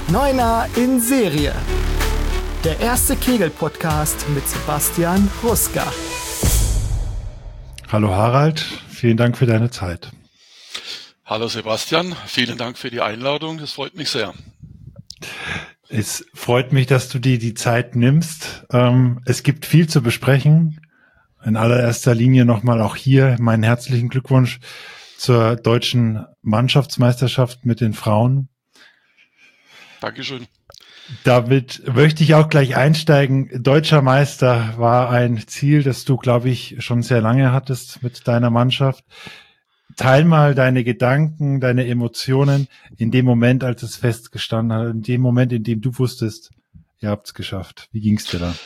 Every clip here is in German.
Neuner in Serie. Der erste Kegel-Podcast mit Sebastian Ruska. Hallo Harald, vielen Dank für deine Zeit. Hallo Sebastian, vielen Dank für die Einladung, das freut mich sehr. Es freut mich, dass du dir die Zeit nimmst. Es gibt viel zu besprechen. In allererster Linie nochmal auch hier meinen herzlichen Glückwunsch zur deutschen Mannschaftsmeisterschaft mit den Frauen. Dankeschön. Damit möchte ich auch gleich einsteigen. Deutscher Meister war ein Ziel, das du, glaube ich, schon sehr lange hattest mit deiner Mannschaft. Teil mal deine Gedanken, deine Emotionen in dem Moment, als es festgestanden hat, in dem Moment, in dem du wusstest, ihr habt es geschafft. Wie ging es dir da?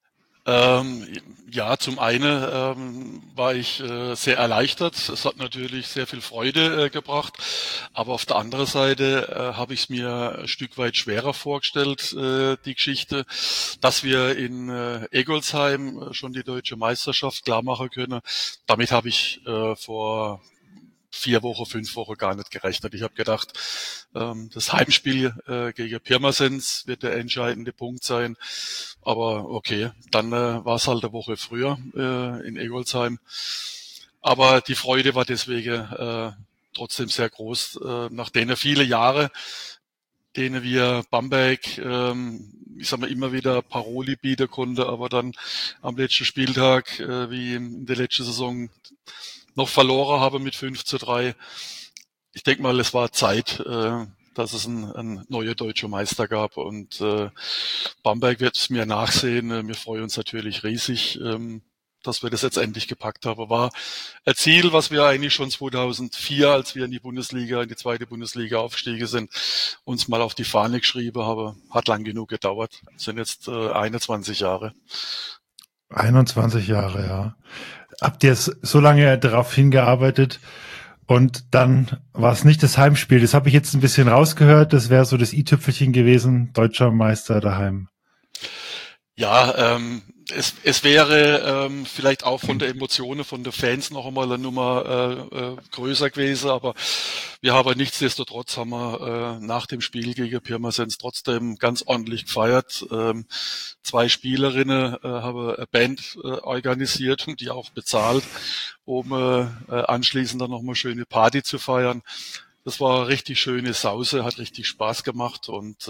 Ja, zum einen war ich sehr erleichtert. Es hat natürlich sehr viel Freude gebracht, aber auf der anderen Seite habe ich es mir ein Stück weit schwerer vorgestellt, die Geschichte, dass wir in Egolsheim schon die deutsche Meisterschaft klar machen können. Damit habe ich vor 5 Wochen gar nicht gerechnet. Ich habe gedacht, das Heimspiel gegen Pirmasens wird der entscheidende Punkt sein. Aber okay, dann war es halt eine Woche früher in Egolsheim. Aber die Freude war deswegen trotzdem sehr groß, nach denen viele Jahre, denen wir Bamberg, ich sag mal, immer wieder Paroli bieten konnte, aber dann am letzten Spieltag, wie in der letzten Saison, noch verloren habe mit 5-3. Ich denke mal, es war Zeit, dass es ein neuer deutscher Meister gab und Bamberg wird es mir nachsehen. Wir freuen uns natürlich riesig, dass wir das jetzt endlich gepackt haben. War ein Ziel, was wir eigentlich schon 2004, als wir in die zweite Bundesliga aufgestiegen sind, uns mal auf die Fahne geschrieben haben. Hat lang genug gedauert. Das sind jetzt 21 Jahre. 21 Jahre, ja. Habt ihr so lange darauf hingearbeitet und dann war es nicht das Heimspiel. Das habe ich jetzt ein bisschen rausgehört. Das wäre so das i-Tüpfelchen gewesen, deutscher Meister daheim. Ja, es wäre vielleicht auch von der Emotionen von den Fans noch einmal eine Nummer größer gewesen, aber wir haben nichtsdestotrotz nach dem Spiel gegen Pirmasens trotzdem ganz ordentlich gefeiert. 2 Spielerinnen haben eine Band organisiert und die auch bezahlt, um anschließend dann nochmal schöne Party zu feiern. Das war eine richtig schöne Sause, hat richtig Spaß gemacht und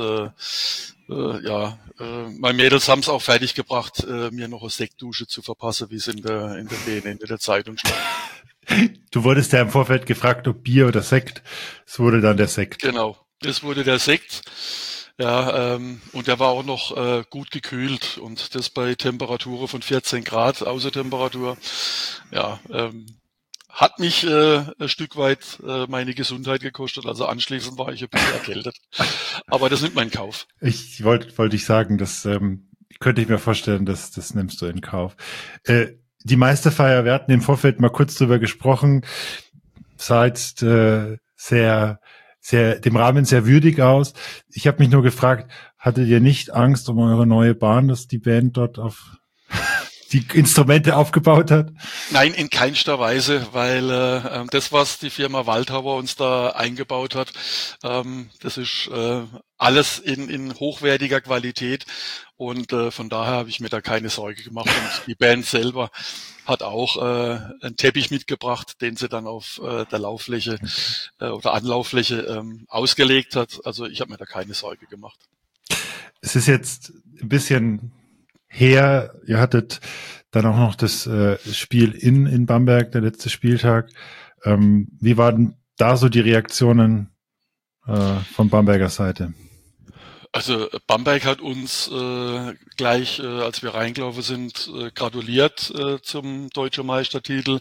meine Mädels haben es auch fertig gebracht, mir noch eine Sektdusche zu verpassen, wie es in der BNN, in der Zeitung stand. Du wurdest ja im Vorfeld gefragt, ob Bier oder Sekt. Es wurde dann der Sekt. Genau, es wurde der Sekt. Ja, und der war auch noch gut gekühlt und das bei Temperaturen von 14 Grad, Außentemperatur. Ja, hat mich ein Stück weit meine Gesundheit gekostet, also anschließend war ich ein bisschen erkältet. Aber das nimmt man in Kauf. Ich wollte ich sagen, das könnte ich mir vorstellen, das nimmst du in Kauf. Die Meisterfeier, wir hatten im Vorfeld mal kurz drüber gesprochen, sah jetzt sehr, dem Rahmen sehr würdig aus. Ich habe mich nur gefragt, hattet ihr nicht Angst um eure neue Bahn, dass die Band dort auf die Instrumente aufgebaut hat? Nein, in keinster Weise, weil das, was die Firma Waldhauer uns da eingebaut hat, das ist alles in hochwertiger Qualität und von daher habe ich mir da keine Sorge gemacht. Und die Band selber hat auch einen Teppich mitgebracht, den sie dann auf der Lauffläche oder Anlauffläche ausgelegt hat. Also ich habe mir da keine Sorge gemacht. Es ist jetzt ein bisschen her, ihr hattet dann auch noch das Spiel in Bamberg, der letzte Spieltag. Wie waren da so die Reaktionen von Bamberger Seite? Also Bamberg hat uns gleich, als wir reingelaufen sind, gratuliert zum deutschen Meistertitel.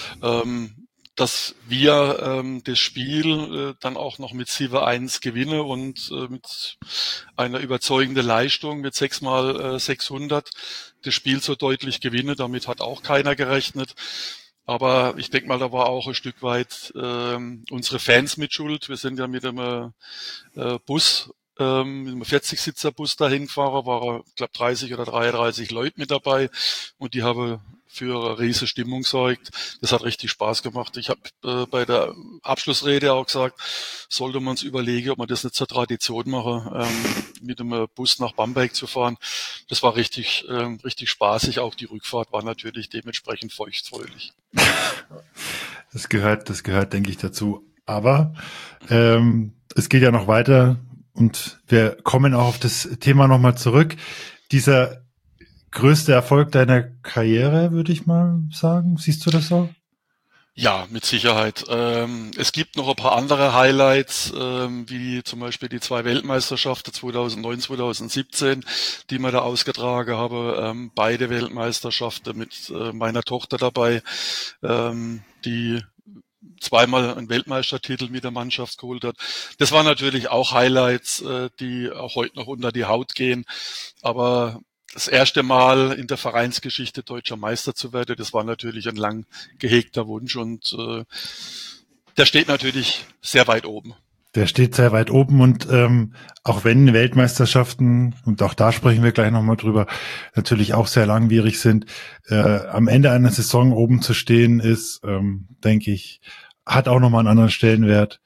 Dass wir das Spiel dann auch noch mit 7-1 gewinnen und mit einer überzeugenden Leistung mit 6x600 das Spiel so deutlich gewinnen. Damit hat auch keiner gerechnet. Aber ich denke mal, da war auch ein Stück weit unsere Fans mit schuld. Wir sind ja mit einem Bus, mit einem 40-Sitzer-Bus dahin gefahren, waren, ich glaube, 30 oder 33 Leute mit dabei und die haben für riese Stimmung sorgt. Das hat richtig Spaß gemacht. Ich habe bei der Abschlussrede auch gesagt, sollte man uns überlegen, ob man das nicht zur Tradition machen, mit dem Bus nach Bamberg zu fahren. Das war richtig spaßig. Auch die Rückfahrt war natürlich dementsprechend feuchtfröhlich. Das gehört, denke ich, dazu. Aber es geht ja noch weiter und wir kommen auch auf das Thema nochmal zurück. Dieser größte Erfolg deiner Karriere, würde ich mal sagen. Siehst du das so? Ja, mit Sicherheit. Es gibt noch ein paar andere Highlights, wie zum Beispiel die 2 Weltmeisterschaften 2009, 2017, die wir da ausgetragen haben. Beide Weltmeisterschaften mit meiner Tochter dabei, die zweimal einen Weltmeistertitel mit der Mannschaft geholt hat. Das waren natürlich auch Highlights, die auch heute noch unter die Haut gehen. Aber das erste Mal in der Vereinsgeschichte deutscher Meister zu werden, das war natürlich ein lang gehegter Wunsch und der steht natürlich sehr weit oben. Der steht sehr weit oben und auch wenn Weltmeisterschaften, und auch da sprechen wir gleich nochmal drüber, natürlich auch sehr langwierig sind, am Ende einer Saison oben zu stehen ist, denke ich, hat auch nochmal einen anderen Stellenwert.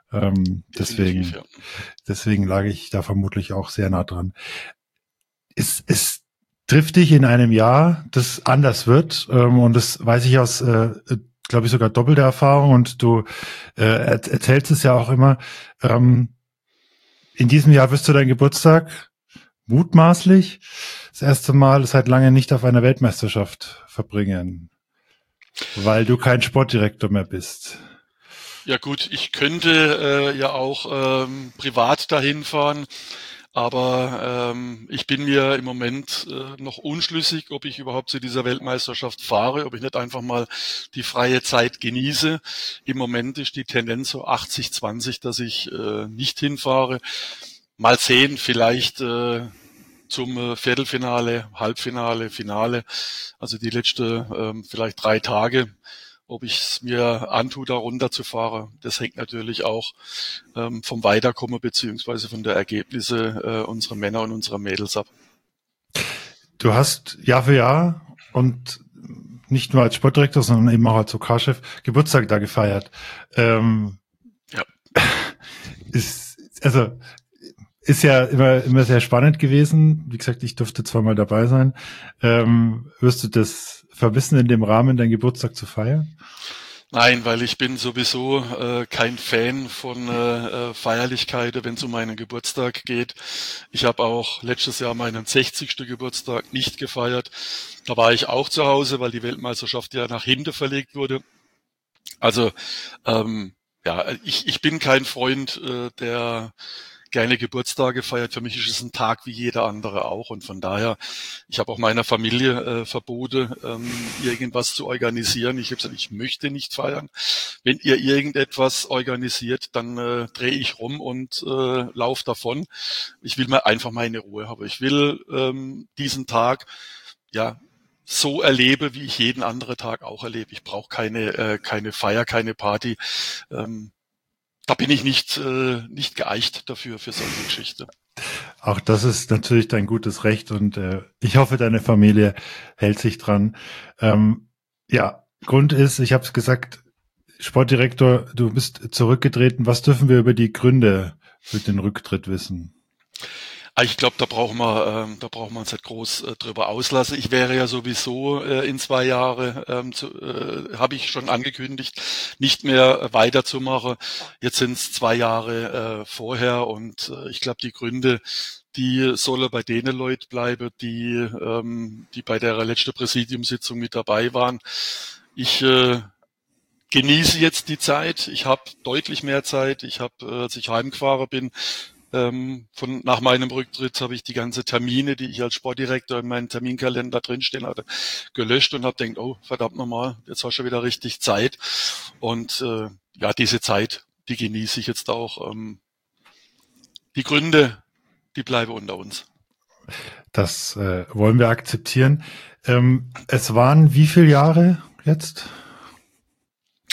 Deswegen lag ich da vermutlich auch sehr nah dran. Es trifft dich in einem Jahr, das anders wird, und das weiß ich aus, glaube ich, sogar doppelte Erfahrung, und du erzählst es ja auch immer. In diesem Jahr wirst du deinen Geburtstag mutmaßlich das erste Mal seit lange nicht auf einer Weltmeisterschaft verbringen, weil du kein Sportdirektor mehr bist. Ja gut, ich könnte ja auch privat dahin fahren. Aber ich bin mir im Moment noch unschlüssig, ob ich überhaupt zu dieser Weltmeisterschaft fahre, ob ich nicht einfach mal die freie Zeit genieße. Im Moment ist die Tendenz so 80-20, dass ich nicht hinfahre. Mal sehen, vielleicht zum Viertelfinale, Halbfinale, Finale, also die letzte vielleicht 3 Tage. Ob ich es mir antue, da runterzufahren, das hängt natürlich auch vom Weiterkommen beziehungsweise von der Ergebnisse unserer Männer und unserer Mädels ab. Du hast Jahr für Jahr und nicht nur als Sportdirektor, sondern eben auch als OK-Chef Geburtstag da gefeiert. Ja. Ist ja immer sehr spannend gewesen. Wie gesagt, ich durfte zweimal dabei sein. Wirst du das vermissen, in dem Rahmen deinen Geburtstag zu feiern? Nein, weil ich bin sowieso kein Fan von Feierlichkeiten, wenn es um meinen Geburtstag geht. Ich habe auch letztes Jahr meinen 60. Geburtstag nicht gefeiert. Da war ich auch zu Hause, weil die Weltmeisterschaft ja nach hinten verlegt wurde. Also ich bin kein Freund, der gerne Geburtstage feiert. Für mich ist es ein Tag wie jeder andere auch. Und von daher, ich habe auch meiner Familie verboten, irgendwas zu organisieren. Ich habe gesagt, ich möchte nicht feiern. Wenn ihr irgendetwas organisiert, dann drehe ich rum und laufe davon. Ich will mir einfach meine Ruhe haben. Ich will diesen Tag so erlebe, wie ich jeden anderen Tag auch erlebe. Ich brauche keine Feier, keine Party. Da bin ich nicht geeicht dafür, für solche Geschichte. Auch das ist natürlich dein gutes Recht und ich hoffe, deine Familie hält sich dran. Grund ist, ich habe es gesagt, Sportdirektor, du bist zurückgetreten. Was dürfen wir über die Gründe für den Rücktritt wissen? Ich glaube, da brauchen wir uns nicht groß drüber auslassen. Ich wäre ja sowieso in 2 Jahre, habe ich schon angekündigt, nicht mehr weiterzumachen. Jetzt sind es 2 Jahre vorher und ich glaube, die Gründe, die sollen bei denen Leuten bleiben, die bei der letzten Präsidiumssitzung mit dabei waren. Ich genieße jetzt die Zeit. Ich habe deutlich mehr Zeit. Ich habe, als ich heimgefahren bin, nach meinem Rücktritt habe ich die ganze Termine, die ich als Sportdirektor in meinem Terminkalender drinstehen hatte, gelöscht und habe gedacht, oh, verdammt nochmal, jetzt hast du wieder richtig Zeit. Und diese Zeit, die genieße ich jetzt auch. Die Gründe, die bleiben unter uns. Das wollen wir akzeptieren. Es waren wie viele Jahre jetzt?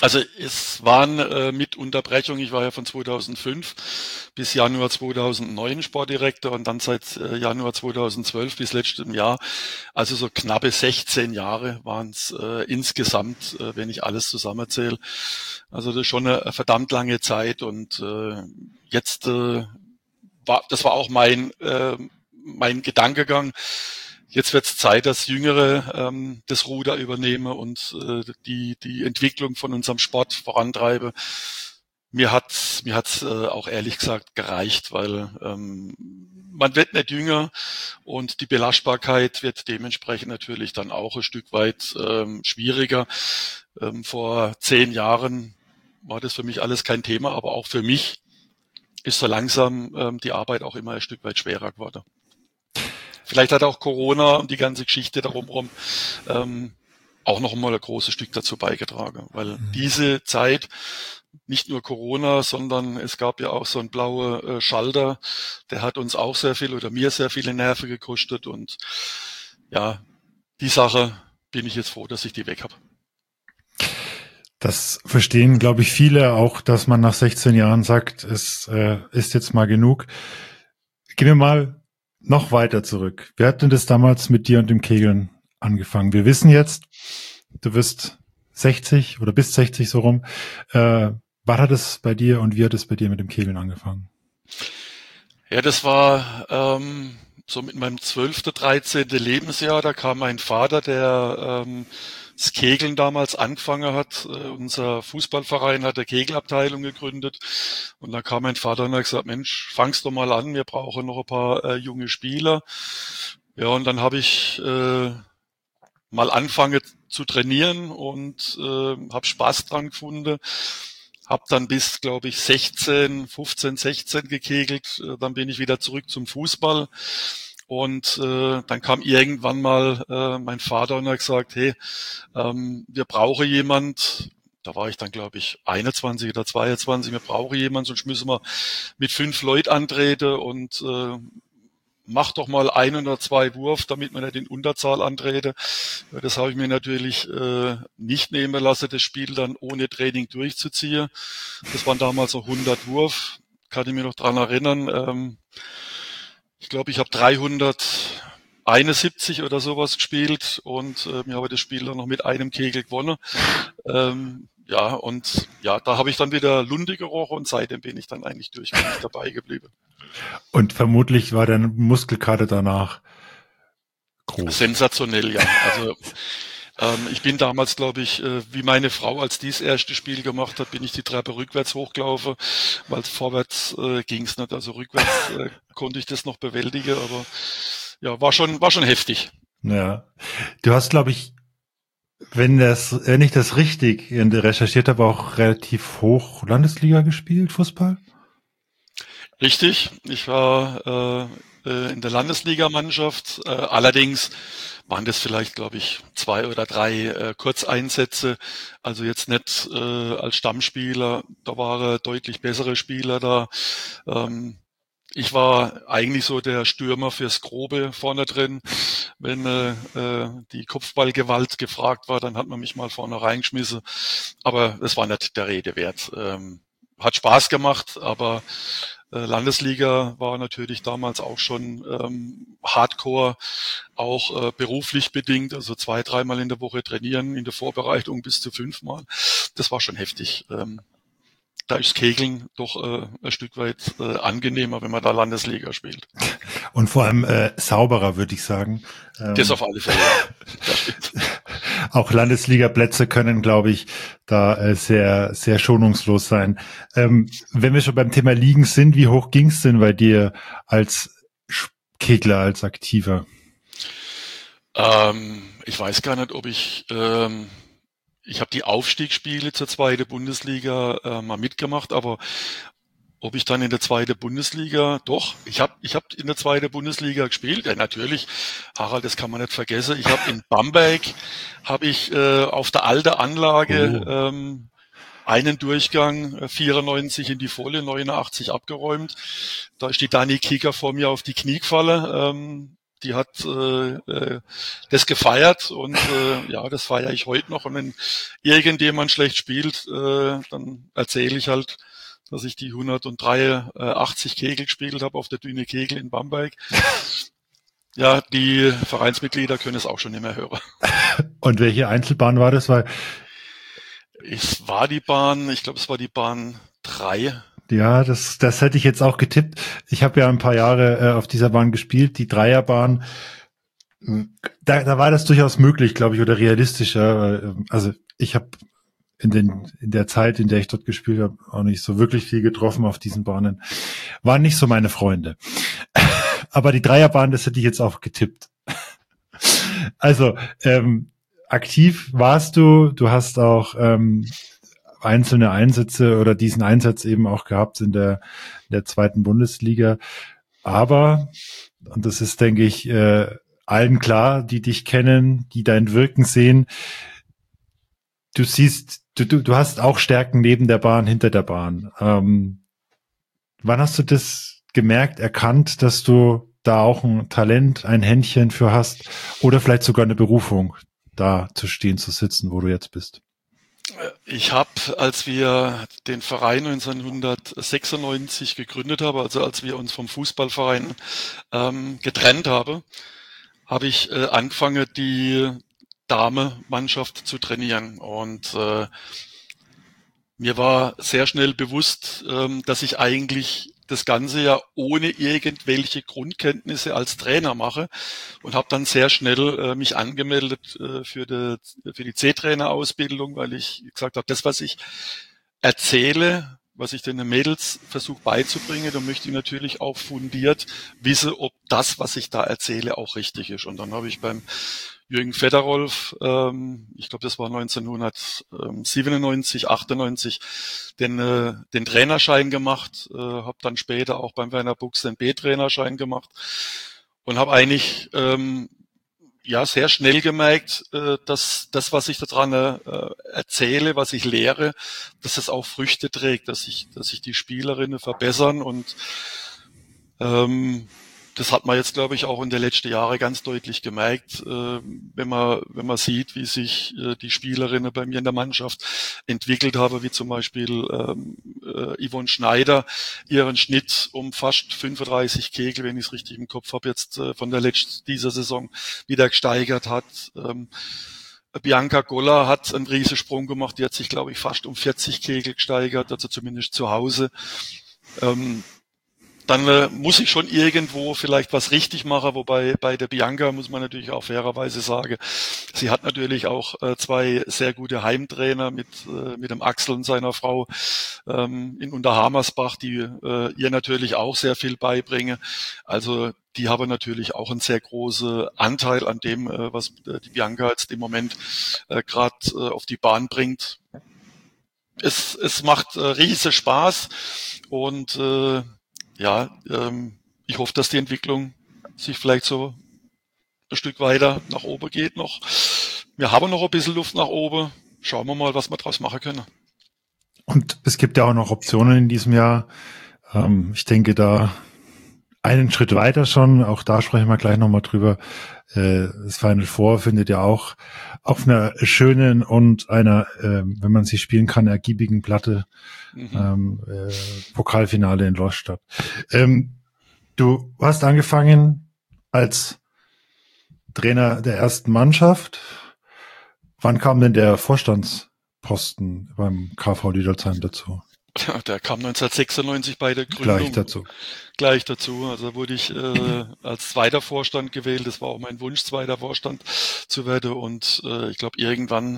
Also es waren mit Unterbrechung, ich war ja von 2005 bis Januar 2009 Sportdirektor und dann seit Januar 2012 bis letztem Jahr, also so knappe 16 Jahre waren es insgesamt, wenn ich alles zusammenzähle. Also das ist schon eine verdammt lange Zeit und jetzt das war auch mein Gedankengang. Jetzt wird es Zeit, dass Jüngere das Ruder übernehmen und die Entwicklung von unserem Sport vorantreiben. Mir hat's auch ehrlich gesagt gereicht, weil man wird nicht jünger und die Belastbarkeit wird dementsprechend natürlich dann auch ein Stück weit schwieriger. Vor 10 Jahren war das für mich alles kein Thema, aber auch für mich ist so langsam die Arbeit auch immer ein Stück weit schwerer geworden. Vielleicht hat auch Corona und die ganze Geschichte darum auch noch mal ein großes Stück dazu beigetragen, weil diese Zeit, nicht nur Corona, sondern es gab ja auch so einen blauen Schalter, der hat uns auch sehr viel oder mir sehr viele Nerven gekostet und ja, die Sache bin ich jetzt froh, dass ich die weg habe. Das verstehen, glaube ich, viele auch, dass man nach 16 Jahren sagt, es ist jetzt mal genug. Gehen wir mal noch weiter zurück. Wer hat denn das damals mit dir und dem Kegeln angefangen? Wir wissen jetzt, du bist 60 oder bist 60 so rum. Wann hat es bei dir und wie hat es bei dir mit dem Kegeln angefangen? Ja, das war so mit meinem 12., 13. Lebensjahr. Da kam mein Vater, der das Kegeln damals angefangen hat. Unser Fußballverein hat eine Kegelabteilung gegründet. Und da kam mein Vater und hat gesagt, Mensch, fang's doch mal an, wir brauchen noch ein paar junge Spieler. Ja, und dann habe ich mal angefangen zu trainieren und habe Spaß dran gefunden. Hab dann bis, glaube ich, 15, 16 gekegelt. Dann bin ich wieder zurück zum Fußball. Und dann kam irgendwann mal mein Vater und hat gesagt, hey, wir brauchen jemand. Da war ich dann, glaube ich, 21 oder 22. Wir brauchen jemand, sonst müssen wir mit 5 Leuten antreten und mach doch mal 1 oder 2 Wurf, damit man nicht in Unterzahl antrete. Das habe ich mir natürlich nicht nehmen lassen, das Spiel dann ohne Training durchzuziehen. Das waren damals noch 100 Wurf, kann ich mich noch dran erinnern. Ich glaube, ich habe 371 oder sowas gespielt und wir haben das Spiel dann noch mit einem Kegel gewonnen. Da habe ich dann wieder Lunde gerochen und seitdem bin ich dann eigentlich durchgängig dabei geblieben. Und vermutlich war dein Muskelkater danach groß. Sensationell, ja. Also ich bin damals, glaube ich, wie meine Frau, als die das erste Spiel gemacht hat, bin ich die Treppe rückwärts hochgelaufen, weil vorwärts ging's nicht. Also rückwärts konnte ich das noch bewältigen, aber ja, war schon heftig. Ja, du hast, glaube ich, wenn ich das richtig recherchiert habe, auch relativ hoch Landesliga gespielt, Fußball? Richtig, ich war in der Landesligamannschaft, allerdings waren das vielleicht, glaube ich, 2 oder 3 Kurzeinsätze, also jetzt nicht als Stammspieler, da waren deutlich bessere Spieler da. Ich war eigentlich so der Stürmer fürs Grobe vorne drin. Wenn die Kopfballgewalt gefragt war, dann hat man mich mal vorne reingeschmissen, aber es war nicht der Rede wert. Hat Spaß gemacht, aber Landesliga war natürlich damals auch schon Hardcore, auch beruflich bedingt, also 2-, 3-mal in der Woche trainieren, in der Vorbereitung bis zu 5-mal. Das war schon heftig. Da ist Kegeln doch ein Stück weit angenehmer, wenn man da Landesliga spielt. Und vor allem sauberer, würde ich sagen. Das auf alle Fälle. Das stimmt. Auch Landesliga-Plätze können, glaube ich, da sehr, sehr schonungslos sein. Wenn wir schon beim Thema Ligen sind, wie hoch ging es denn bei dir als Kegler, als Aktiver? Ich weiß gar nicht, ob ich habe die Aufstiegsspiele zur 2. Bundesliga mal mitgemacht, aber ob ich dann in der 2. Bundesliga, doch, ich hab in der 2. Bundesliga gespielt, ja natürlich, Harald, das kann man nicht vergessen, ich habe in Bamberg, auf der alten Anlage einen Durchgang, 94 in die Volle, 89 abgeräumt, da ist die Dani Kicker vor mir auf die Knie gefallen, die hat das gefeiert und ja, das feiere ich heute noch. Und wenn irgendjemand schlecht spielt, dann erzähle ich halt, dass ich die 183 Kegel gespielt habe auf der Düne Kegel in Bamberg. Ja, die Vereinsmitglieder können es auch schon nicht mehr hören. Und welche Einzelbahn war das? Weil Es war die Bahn, ich glaube, es war die Bahn 3. ja, das hätte ich jetzt auch getippt. Ich habe ja ein paar Jahre auf dieser Bahn gespielt, die Dreierbahn. Da war das durchaus möglich, glaube ich, oder realistischer. Also ich habe in der Zeit, in der ich dort gespielt habe, auch nicht so wirklich viel getroffen auf diesen Bahnen. Waren nicht so meine Freunde. Aber die Dreierbahn, das hätte ich jetzt auch getippt. Also, aktiv warst du hast auch einzelne Einsätze oder diesen Einsatz eben auch gehabt in der zweiten Bundesliga. Aber, und das ist, denke ich, allen klar, die dich kennen, die dein Wirken sehen, du hast auch Stärken neben der Bahn, hinter der Bahn. Wann hast du das gemerkt, erkannt, dass du da auch ein Talent, ein Händchen für hast oder vielleicht sogar eine Berufung, da zu stehen, zu sitzen, wo du jetzt bist? Ich habe, als wir den Verein 1996 gegründet haben, also als wir uns vom Fußballverein getrennt haben, habe ich angefangen, die Damenmannschaft zu trainieren. Und mir war sehr schnell bewusst, dass ich eigentlich das Ganze ja ohne irgendwelche Grundkenntnisse als Trainer mache und habe dann sehr schnell mich angemeldet für die C-Trainer-Ausbildung, weil ich gesagt habe, das, was ich erzähle, was ich den Mädels versuche beizubringen, dann möchte ich natürlich auch fundiert wissen, ob das, was ich da erzähle, auch richtig ist. Und dann habe ich beim Jürgen Federolf, ich glaube, das war 1997, 98, den Trainerschein gemacht, habe dann später auch beim Werner Buchs den B-Trainerschein gemacht und habe eigentlich ja sehr schnell gemerkt, dass das, was ich daran erzähle, was ich lehre, dass es auch Früchte trägt, dass sich die Spielerinnen verbessern und das hat man jetzt, glaube ich, auch in den letzten Jahren ganz deutlich gemerkt, wenn man sieht, wie sich die Spielerinnen bei mir in der Mannschaft entwickelt haben, wie zum Beispiel Yvonne Schneider ihren Schnitt um fast 35 Kegel, wenn ich es richtig im Kopf habe, jetzt von dieser Saison wieder gesteigert hat. Bianca Goller hat einen Riesensprung gemacht, die hat sich, glaube ich, fast um 40 Kegel gesteigert, also zumindest zu Hause. Dann muss ich schon irgendwo vielleicht was richtig machen, wobei bei der Bianca muss man natürlich auch fairerweise sagen, sie hat natürlich auch zwei sehr gute Heimtrainer mit dem Axel und seiner Frau in Unterhamersbach, die ihr natürlich auch sehr viel beibringen. Also die haben natürlich auch einen sehr großen Anteil an dem, was die Bianca jetzt im Moment gerade auf die Bahn bringt. Es macht riesen Spaß und ja, ich hoffe, dass die Entwicklung sich vielleicht so ein Stück weiter nach oben geht noch. Wir haben noch ein bisschen Luft nach oben. Schauen wir mal, was wir draus machen können. Und es gibt ja auch noch Optionen in diesem Jahr. Ich denke da einen Schritt weiter schon. Auch da sprechen wir gleich nochmal drüber. Das Final Four findet ja auch auf einer schönen und einer, wenn man sie spielen kann, ergiebigen Platte Pokalfinale in Losch statt. Du hast angefangen als Trainer der ersten Mannschaft. Wann kam denn der Vorstandsposten beim KV Lidolsheim dazu? Ja, der kam 1996 bei der Gründung. Gleich dazu. Also wurde ich als zweiter Vorstand gewählt. Das war auch mein Wunsch, zweiter Vorstand zu werden. Und ich glaube, irgendwann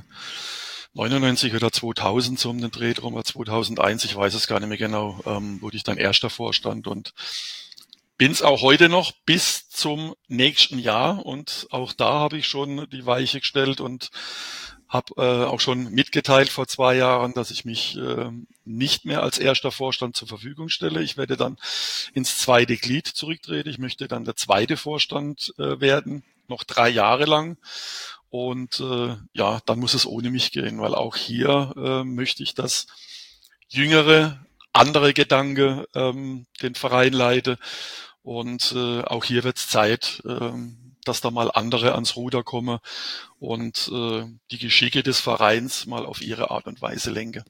99 oder 2000, so um den Dreh drum, oder 2001, ich weiß es gar nicht mehr genau, wurde ich dann erster Vorstand und bin's auch heute noch bis zum nächsten Jahr. Und auch da habe ich schon die Weiche gestellt und habe auch schon mitgeteilt vor 2 Jahren, dass ich mich nicht mehr als erster Vorstand zur Verfügung stelle. Ich werde dann ins zweite Glied zurücktreten. Ich möchte dann der zweite Vorstand werden, noch 3 Jahre lang. Und ja, dann muss es ohne mich gehen, weil auch hier möchte ich, dass jüngere, andere Gedanken den Verein leiten. Und auch hier wird es Zeit, dass da mal andere ans Ruder kommen und die Geschicke des Vereins mal auf ihre Art und Weise lenken.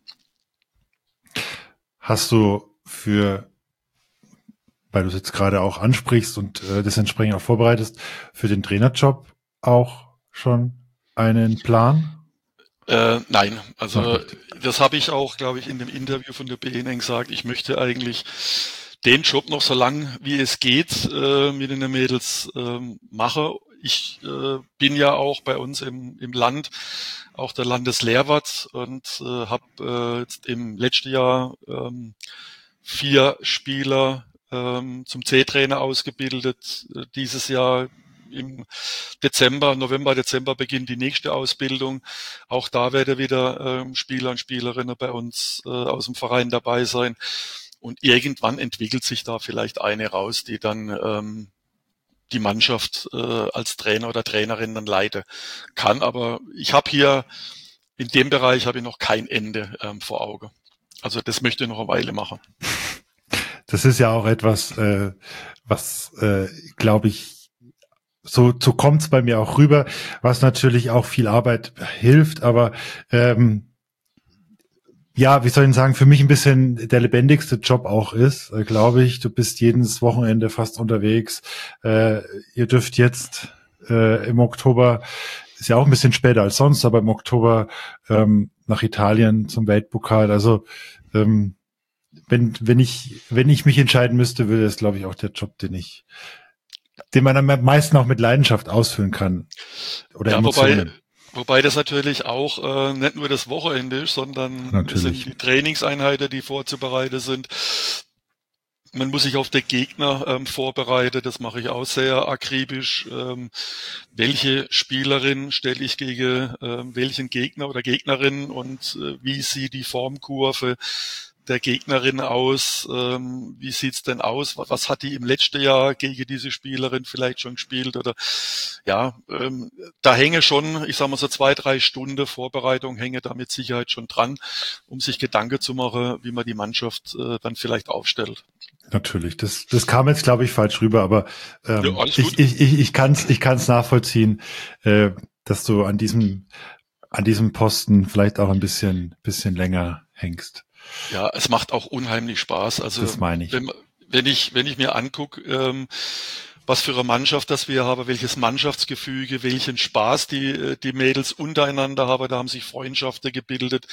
Hast du weil du es jetzt gerade auch ansprichst und das entsprechend auch vorbereitest, für den Trainerjob auch schon einen Plan? Nein, also das habe ich auch, glaube ich, in dem Interview von der BNN gesagt. Ich möchte eigentlich den Job noch so lang wie es geht mit den Mädels mache. Ich bin ja auch bei uns im Land auch der Landeslehrwart und habe jetzt im letzten Jahr 4 Spieler zum C-Trainer ausgebildet. Dieses Jahr im November, Dezember beginnt die nächste Ausbildung. Auch da werden wieder Spieler und Spielerinnen bei uns aus dem Verein dabei sein. Und irgendwann entwickelt sich da vielleicht eine raus, die dann die Mannschaft als Trainer oder Trainerin dann leiten kann. Aber ich habe hier in dem Bereich habe ich noch kein Ende vor Auge. Also das möchte ich noch eine Weile machen. Das ist ja auch etwas, was, glaube ich, so kommt's bei mir auch rüber, was natürlich auch viel Arbeit hilft, aber ja, wie soll ich sagen, für mich ein bisschen der lebendigste Job auch ist, glaube ich. Du bist jedes Wochenende fast unterwegs. Ihr dürft jetzt im Oktober, ist ja auch ein bisschen später als sonst, aber im Oktober nach Italien zum Weltpokal. Also wenn ich mich entscheiden müsste, würde es, glaube ich, auch der Job, den man am meisten auch mit Leidenschaft ausführen kann. Oder ja, Emotionen. Wobei das natürlich auch nicht nur das Wochenende ist, sondern es sind die Trainingseinheiten, die vorzubereiten sind. Man muss sich auf den Gegner vorbereiten, das mache ich auch sehr akribisch. Welche Spielerin stelle ich gegen welchen Gegner oder Gegnerin und wie sieht die Formkurve der Gegnerin aus? Wie sieht's denn aus? Was hat die im letzten Jahr gegen diese Spielerin vielleicht schon gespielt? Oder ja, da hänge schon, ich sage mal so 2-3 Stunden Vorbereitung hänge da mit Sicherheit schon dran, um sich Gedanken zu machen, wie man die Mannschaft dann vielleicht aufstellt. Natürlich, das kam jetzt, glaube ich, falsch rüber, aber Ja, ich kann's nachvollziehen, dass du an diesem Posten vielleicht auch ein bisschen länger hängst. Ja, es macht auch unheimlich Spaß. Also das meine ich. Wenn ich mir angucke, was für eine Mannschaft das wir haben, welches Mannschaftsgefüge, welchen Spaß die Mädels untereinander haben, da haben sich Freundschaften gebildet.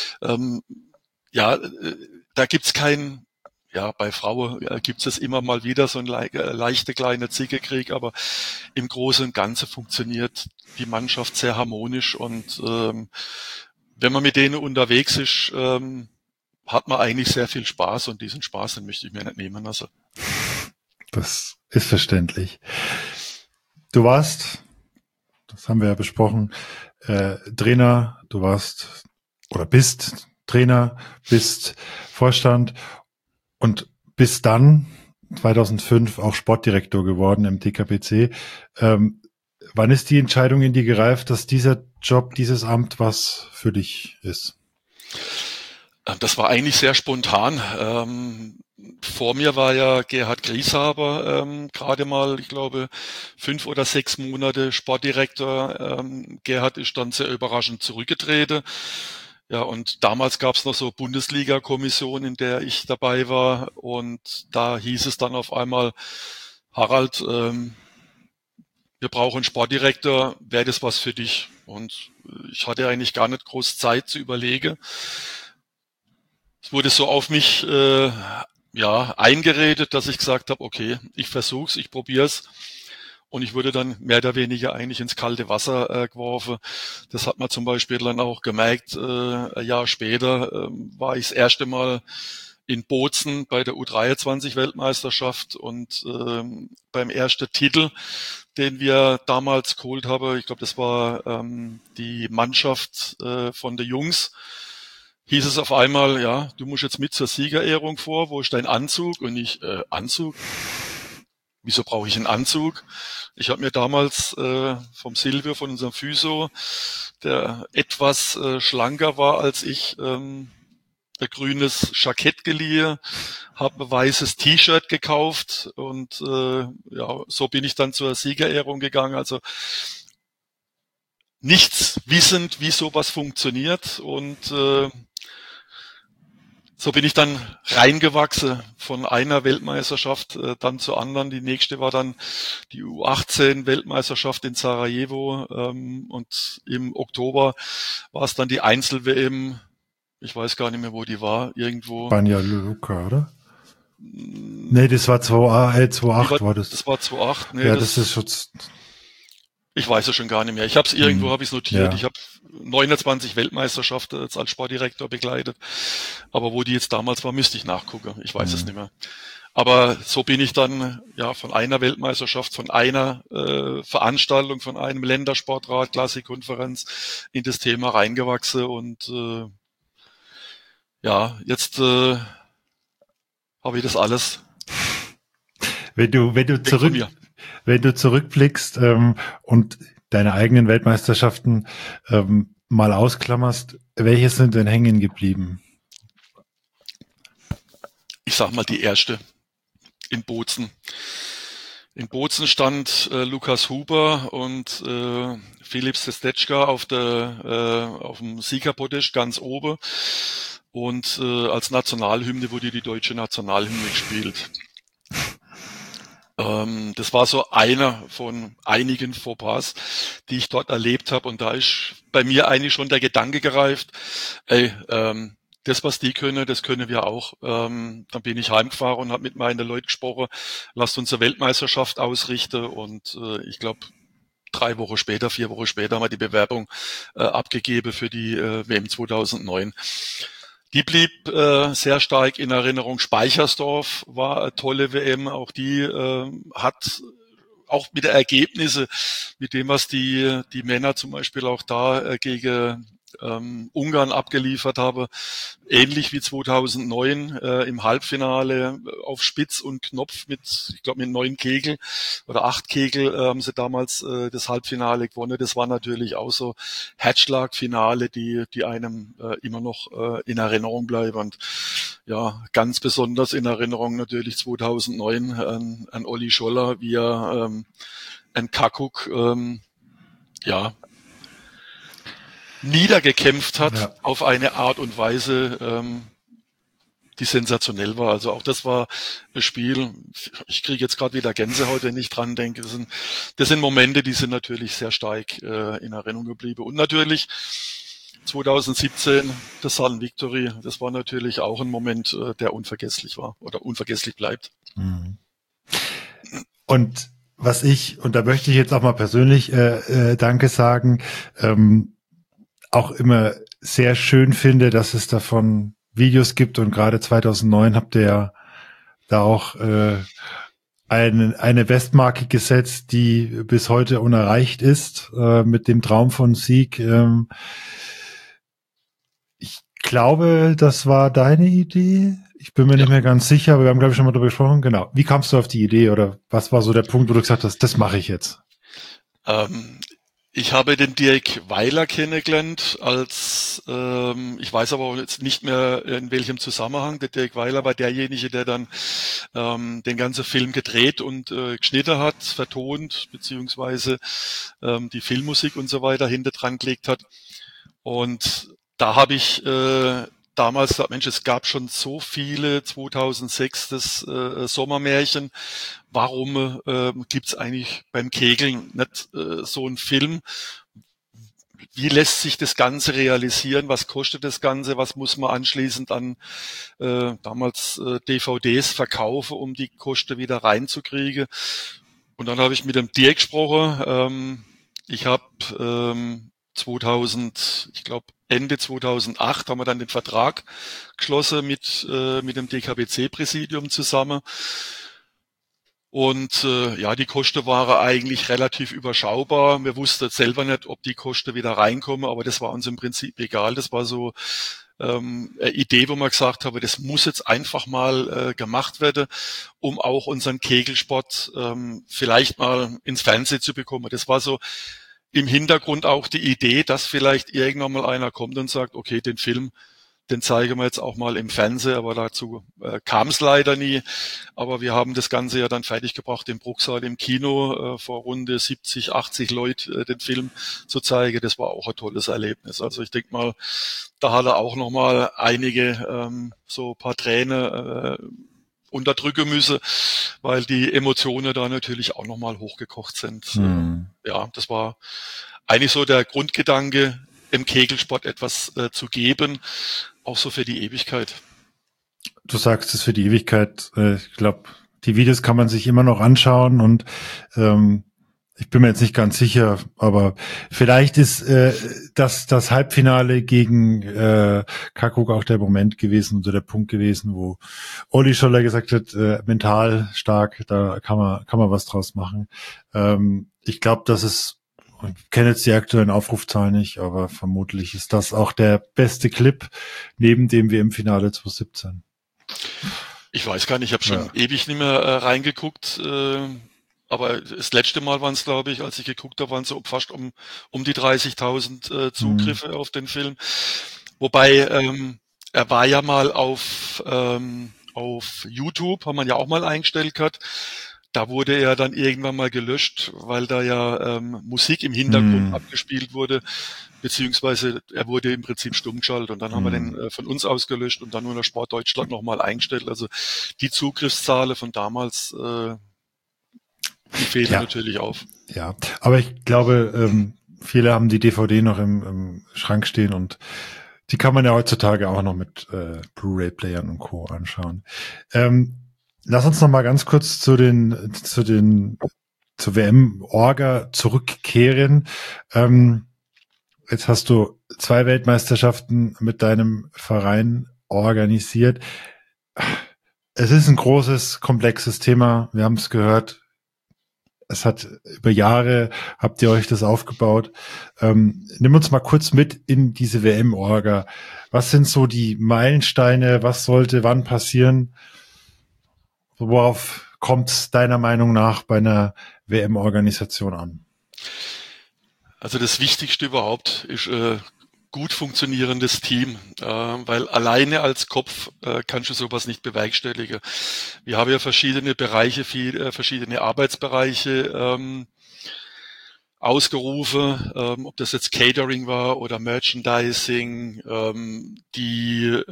Da gibt's bei Frauen gibt es immer mal wieder so ein leichter kleiner Zickekrieg, aber im Großen und Ganzen funktioniert die Mannschaft sehr harmonisch und wenn man mit denen unterwegs ist, hat man eigentlich sehr viel Spaß und diesen Spaß, den möchte ich mir nicht nehmen lassen. Das ist verständlich. Du warst, das haben wir ja besprochen, Trainer, du warst oder bist Trainer, bist Vorstand und bist dann 2005 auch Sportdirektor geworden im DKPC. Wann ist die Entscheidung in dir gereift, dass dieser Job, dieses Amt was für dich ist? Das war eigentlich sehr spontan. Vor mir war ja Gerhard Grieshaber, gerade mal, ich glaube, 5 oder 6 Monate Sportdirektor. Gerhard ist dann sehr überraschend zurückgetreten. Ja, und damals gab es noch so Bundesliga-Kommission, in der ich dabei war. Und da hieß es dann auf einmal, Harald, wir brauchen einen Sportdirektor, wäre das was für dich? Und ich hatte eigentlich gar nicht groß Zeit zu überlegen. Es wurde so auf mich eingeredet, dass ich gesagt habe, okay, ich versuch's, ich probier's. Und ich wurde dann mehr oder weniger eigentlich ins kalte Wasser geworfen. Das hat man zum Beispiel dann auch gemerkt. Ein Jahr später war ich das erste Mal in Bozen bei der U23-Weltmeisterschaft und beim ersten Titel, den wir damals geholt haben, ich glaube, das war die Mannschaft von der Jungs, hieß es auf einmal, ja, du musst jetzt mit zur Siegerehrung vor, wo ist dein Anzug? Und ich, Anzug? Wieso brauche ich einen Anzug? Ich habe mir damals vom Silvio, von unserem Physio, der etwas schlanker war als ich, ein grünes Jackett geliehen, habe ein weißes T-Shirt gekauft und ja, so bin ich dann zur Siegerehrung gegangen. Also nichts wissend, wie sowas funktioniert und so bin ich dann reingewachsen von einer Weltmeisterschaft dann zur anderen. Die nächste war dann die U18-Weltmeisterschaft in Sarajevo und im Oktober war es dann die Einzel-WM. Ich weiß gar nicht mehr, wo die war. Irgendwo. Banja Luka, oder? Nee, das war 2.8 war das. Das war 2.8. Nee, ja, das ist schon... Ich weiß es schon gar nicht mehr. Ich habe es irgendwo, habe ich notiert. Ja. Ich habe 29 Weltmeisterschaften jetzt als Sportdirektor begleitet. Aber wo die jetzt damals war, müsste ich nachgucken. Ich weiß es nicht mehr. Aber so bin ich dann ja von einer Weltmeisterschaft, von einer Veranstaltung, von einem Ländersportrat, Klassikkonferenz in das Thema reingewachsen und ja, jetzt habe ich das alles. Wenn du zurückblickst und deine eigenen Weltmeisterschaften mal ausklammerst, welche sind denn hängen geblieben? Ich sag mal die erste in Bozen. In Bozen stand Lukas Huber und Filip Sestetschka auf dem Siegerpodest ganz oben und als Nationalhymne wurde die deutsche Nationalhymne gespielt. Das war so einer von einigen Fauxpas, die ich dort erlebt habe. Und da ist bei mir eigentlich schon der Gedanke gereift, das, was die können, das können wir auch. Dann bin ich heimgefahren und habe mit meinen Leuten gesprochen, lasst uns eine Weltmeisterschaft ausrichten. Und ich glaube, 4 Wochen später haben wir die Bewerbung abgegeben für die WM 2009. Die blieb sehr stark in Erinnerung. Speichersdorf war eine tolle WM. Auch die hat auch mit der Ergebnisse, mit dem, was die Männer zum Beispiel auch da gegen Ungarn abgeliefert haben, ähnlich wie 2009 im Halbfinale auf Spitz und Knopf mit 9 Kegel oder 8 Kegel haben sie damals das Halbfinale gewonnen. Das war natürlich auch so Herzschlagfinale, die einem immer noch in Erinnerung bleiben. Und ja, ganz besonders in Erinnerung natürlich 2009 an Olli Scholler, wie er an Kakuk niedergekämpft hat auf eine Art und Weise, die sensationell war. Also auch das war ein Spiel, ich kriege jetzt gerade wieder Gänsehaut, wenn ich dran denke. Das sind Momente, die sind natürlich sehr stark in Erinnerung geblieben. Und natürlich 2017 das Southern Victory, das war natürlich auch ein Moment, der unvergesslich war oder unvergesslich bleibt. Und da möchte ich jetzt auch mal persönlich Danke sagen, auch immer sehr schön finde, dass es davon Videos gibt und gerade 2009 habt ihr ja da auch eine Bestmarke gesetzt, die bis heute unerreicht ist, mit dem Traum von Sieg. Ich glaube, das war deine Idee. Ich bin mir nicht mehr ganz sicher, aber wir haben, glaube ich, schon mal darüber gesprochen. Genau. Wie kamst du auf die Idee oder was war so der Punkt, wo du gesagt hast, das mache ich jetzt? Ich habe den Dirk Weiler kennengelernt als, ich weiß aber jetzt nicht mehr in welchem Zusammenhang. Der Dirk Weiler war derjenige, der dann den ganzen Film gedreht und geschnitten hat, vertont, beziehungsweise die Filmmusik und so weiter hinter dran gelegt hat. Und da habe ich damals gesagt, Mensch, es gab schon so viele 2006 das Sommermärchen. Warum gibt's eigentlich beim Kegeln nicht so einen Film? Wie lässt sich das Ganze realisieren? Was kostet das Ganze? Was muss man anschließend an damals DVDs verkaufen, um die Kosten wieder reinzukriegen? Und dann habe ich mit dem Dirk gesprochen. Ich habe Ende 2008 haben wir dann den Vertrag geschlossen mit dem DKBC-Präsidium zusammen. Und die Kosten waren eigentlich relativ überschaubar. Wir wussten selber nicht, ob die Kosten wieder reinkommen, aber das war uns im Prinzip egal. Das war so eine Idee, wo wir gesagt haben, das muss jetzt einfach mal gemacht werden, um auch unseren Kegelsport vielleicht mal ins Fernsehen zu bekommen. Das war so im Hintergrund auch die Idee, dass vielleicht irgendwann mal einer kommt und sagt, okay, den Film, Den zeigen wir jetzt auch mal im Fernsehen, aber dazu kam es leider nie. Aber wir haben das Ganze ja dann fertiggebracht im Bruchsal im Kino, vor Runde 70, 80 Leute den Film zu zeigen. Das war auch ein tolles Erlebnis. Also ich denke mal, da hat er auch noch mal einige so ein paar Tränen unterdrücken müssen, weil die Emotionen da natürlich auch noch mal hochgekocht sind. Ja, das war eigentlich so der Grundgedanke, im Kegelsport etwas zu geben, auch so für die Ewigkeit. Du sagst es für die Ewigkeit. Ich glaube, die Videos kann man sich immer noch anschauen und ich bin mir jetzt nicht ganz sicher, aber vielleicht ist das Halbfinale gegen Kakuk auch der Moment gewesen oder der Punkt gewesen, wo Olli Scholler gesagt hat, mental stark, da kann man was draus machen. Ich glaube, dass es, ich kenne jetzt die aktuellen Aufrufzahlen nicht, aber vermutlich ist das auch der beste Clip neben dem WM-Finale 2017. Ich weiß gar nicht, ich habe schon ewig nicht mehr reingeguckt, aber das letzte Mal waren es, glaube ich, als ich geguckt habe, waren es so fast um die 30.000 Zugriffe auf den Film. Wobei er war ja mal auf YouTube, haben wir ja auch mal eingestellt gehabt. Da wurde er dann irgendwann mal gelöscht, weil da ja Musik im Hintergrund abgespielt wurde, beziehungsweise er wurde im Prinzip stumm geschaltet und dann haben wir den von uns aus gelöscht und dann nur der Sport Deutschland nochmal eingestellt. Also die Zugriffszahlen von damals, die fehlen natürlich auf. Ja, aber ich glaube, viele haben die DVD noch im Schrank stehen und die kann man ja heutzutage auch noch mit Blu-ray-Playern und Co. anschauen. Lass uns noch mal ganz kurz zur WM-Orga zurückkehren. Jetzt hast du 2 Weltmeisterschaften mit deinem Verein organisiert. Es ist ein großes, komplexes Thema. Wir haben es gehört. Es hat über Jahre, habt ihr euch das aufgebaut. Nimm uns mal kurz mit in diese WM-Orga. Was sind so die Meilensteine? Was sollte wann passieren? Worauf kommt es deiner Meinung nach bei einer WM-Organisation an? Also das Wichtigste überhaupt ist gut funktionierendes Team, weil alleine als Kopf kannst du sowas nicht bewerkstelligen. Wir haben ja verschiedene Bereiche, verschiedene Arbeitsbereiche ausgerufen, ob das jetzt Catering war oder Merchandising, die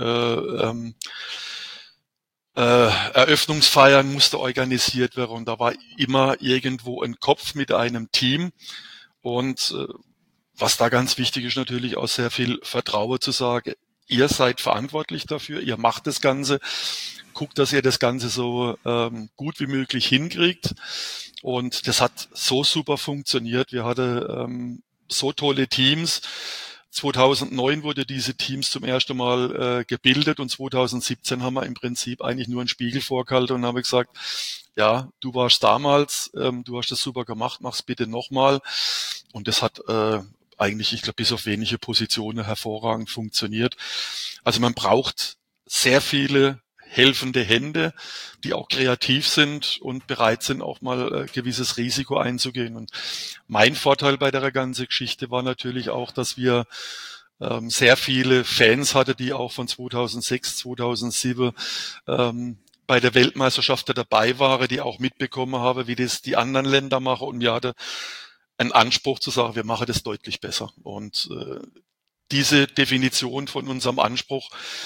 Eröffnungsfeiern musste organisiert werden und da war immer irgendwo ein Kopf mit einem Team und was da ganz wichtig ist, natürlich auch sehr viel Vertrauen zu sagen, ihr seid verantwortlich dafür, ihr macht das Ganze, guckt, dass ihr das Ganze so gut wie möglich hinkriegt und das hat so super funktioniert, wir hatten so tolle Teams. 2009 wurde diese Teams zum ersten Mal gebildet und 2017 haben wir im Prinzip eigentlich nur einen Spiegel vorgehalten und haben gesagt, ja, du warst damals, du hast das super gemacht, mach's bitte nochmal. Und das hat eigentlich, ich glaube, bis auf wenige Positionen hervorragend funktioniert. Also man braucht sehr viele helfende Hände, die auch kreativ sind und bereit sind, auch mal gewisses Risiko einzugehen. Und mein Vorteil bei der ganzen Geschichte war natürlich auch, dass wir sehr viele Fans hatten, die auch von 2006, 2007 bei der Weltmeisterschaft dabei waren, die auch mitbekommen haben, wie das die anderen Länder machen. Und wir hatten einen Anspruch zu sagen, wir machen das deutlich besser. Und diese Definition von unserem Anspruch,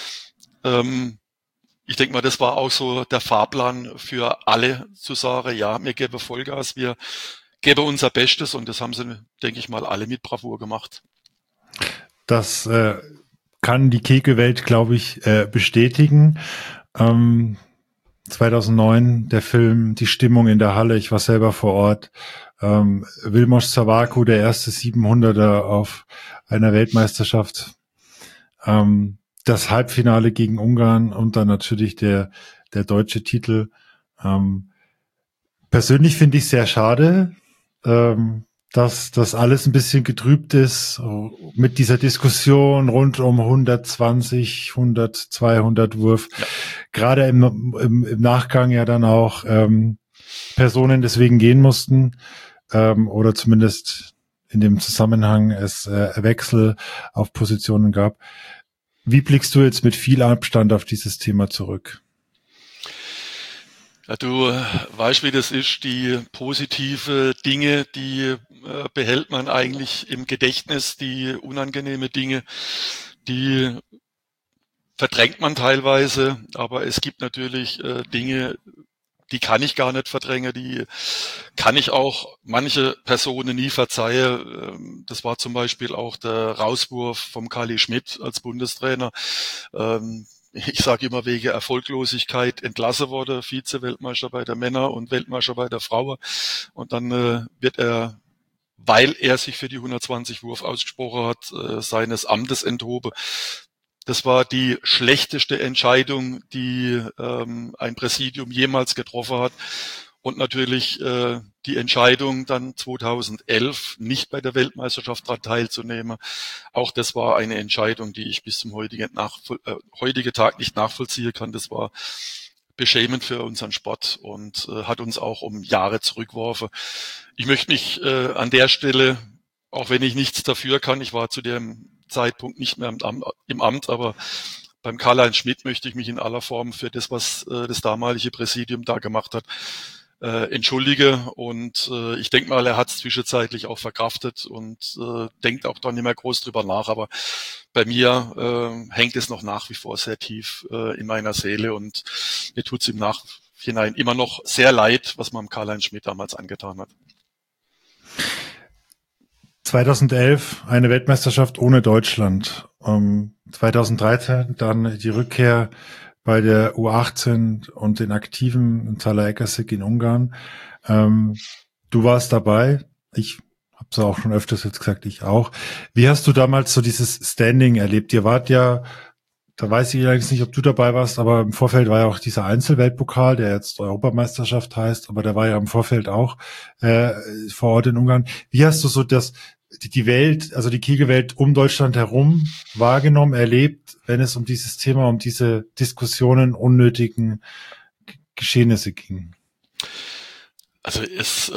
ich denke mal, das war auch so der Fahrplan für alle, zu sagen, ja, wir geben Vollgas, wir geben unser Bestes und das haben sie, denke ich mal, alle mit Bravour gemacht. Das kann die Kegelwelt, glaube ich, bestätigen. 2009, der Film, die Stimmung in der Halle, ich war selber vor Ort. Vilmos Savaku, der erste 700er auf einer Weltmeisterschaft. Das Halbfinale gegen Ungarn und dann natürlich der deutsche Titel. Persönlich finde ich sehr schade, dass das alles ein bisschen getrübt ist mit dieser Diskussion rund um 120, 100, 200 Wurf. Ja. Gerade im Nachgang ja dann auch Personen deswegen gehen mussten oder zumindest in dem Zusammenhang es Wechsel auf Positionen gab. Wie blickst du jetzt mit viel Abstand auf dieses Thema zurück? Ja, du weißt, wie das ist. Die positive Dinge, die behält man eigentlich im Gedächtnis. Die unangenehme Dinge, die verdrängt man teilweise. Aber es gibt natürlich Dinge, die kann ich gar nicht verdrängen, die kann ich auch manche Personen nie verzeihen. Das war zum Beispiel auch der Rauswurf vom Kali Schmidt als Bundestrainer. Ich sage immer, wegen Erfolglosigkeit entlassen wurde, Vize-Weltmeister bei der Männer und Weltmeister bei der Frauen. Und dann wird er, weil er sich für die 120 Wurf ausgesprochen hat, seines Amtes enthoben. Das war die schlechteste Entscheidung, die ein Präsidium jemals getroffen hat. Und natürlich die Entscheidung dann 2011 nicht bei der Weltmeisterschaft daran teilzunehmen. Auch das war eine Entscheidung, die ich bis zum heutigen Tag nicht nachvollziehen kann. Das war beschämend für unseren Sport und hat uns auch um Jahre zurückgeworfen. Ich möchte mich an der Stelle, auch wenn ich nichts dafür kann, ich war zu dem Zeitpunkt nicht mehr im Amt, aber beim Karl-Heinz Schmidt möchte ich mich in aller Form für das, was das damalige Präsidium da gemacht hat, entschuldige. Und ich denke mal, er hat es zwischenzeitlich auch verkraftet und denkt auch dann nicht mehr groß drüber nach. Aber bei mir hängt es noch nach wie vor sehr tief in meiner Seele und mir tut es im Nachhinein immer noch sehr leid, was man Karl-Heinz Schmidt damals angetan hat. 2011 eine Weltmeisterschaft ohne Deutschland. 2013 dann die Rückkehr bei der U18 und den Aktiven in Zalaegerszeg in Ungarn. Du warst dabei. Ich habe es auch schon öfters jetzt gesagt, ich auch. Wie hast du damals so dieses Standing erlebt? Ihr wart ja, da weiß ich allerdings nicht, ob du dabei warst, aber im Vorfeld war ja auch dieser Einzelweltpokal, der jetzt Europameisterschaft heißt, aber der war ja im Vorfeld auch vor Ort in Ungarn. Wie hast du so die Welt, also die Kegelwelt um Deutschland herum wahrgenommen, erlebt, wenn es um dieses Thema, um diese Diskussionen, unnötigen Geschehnisse ging? Also es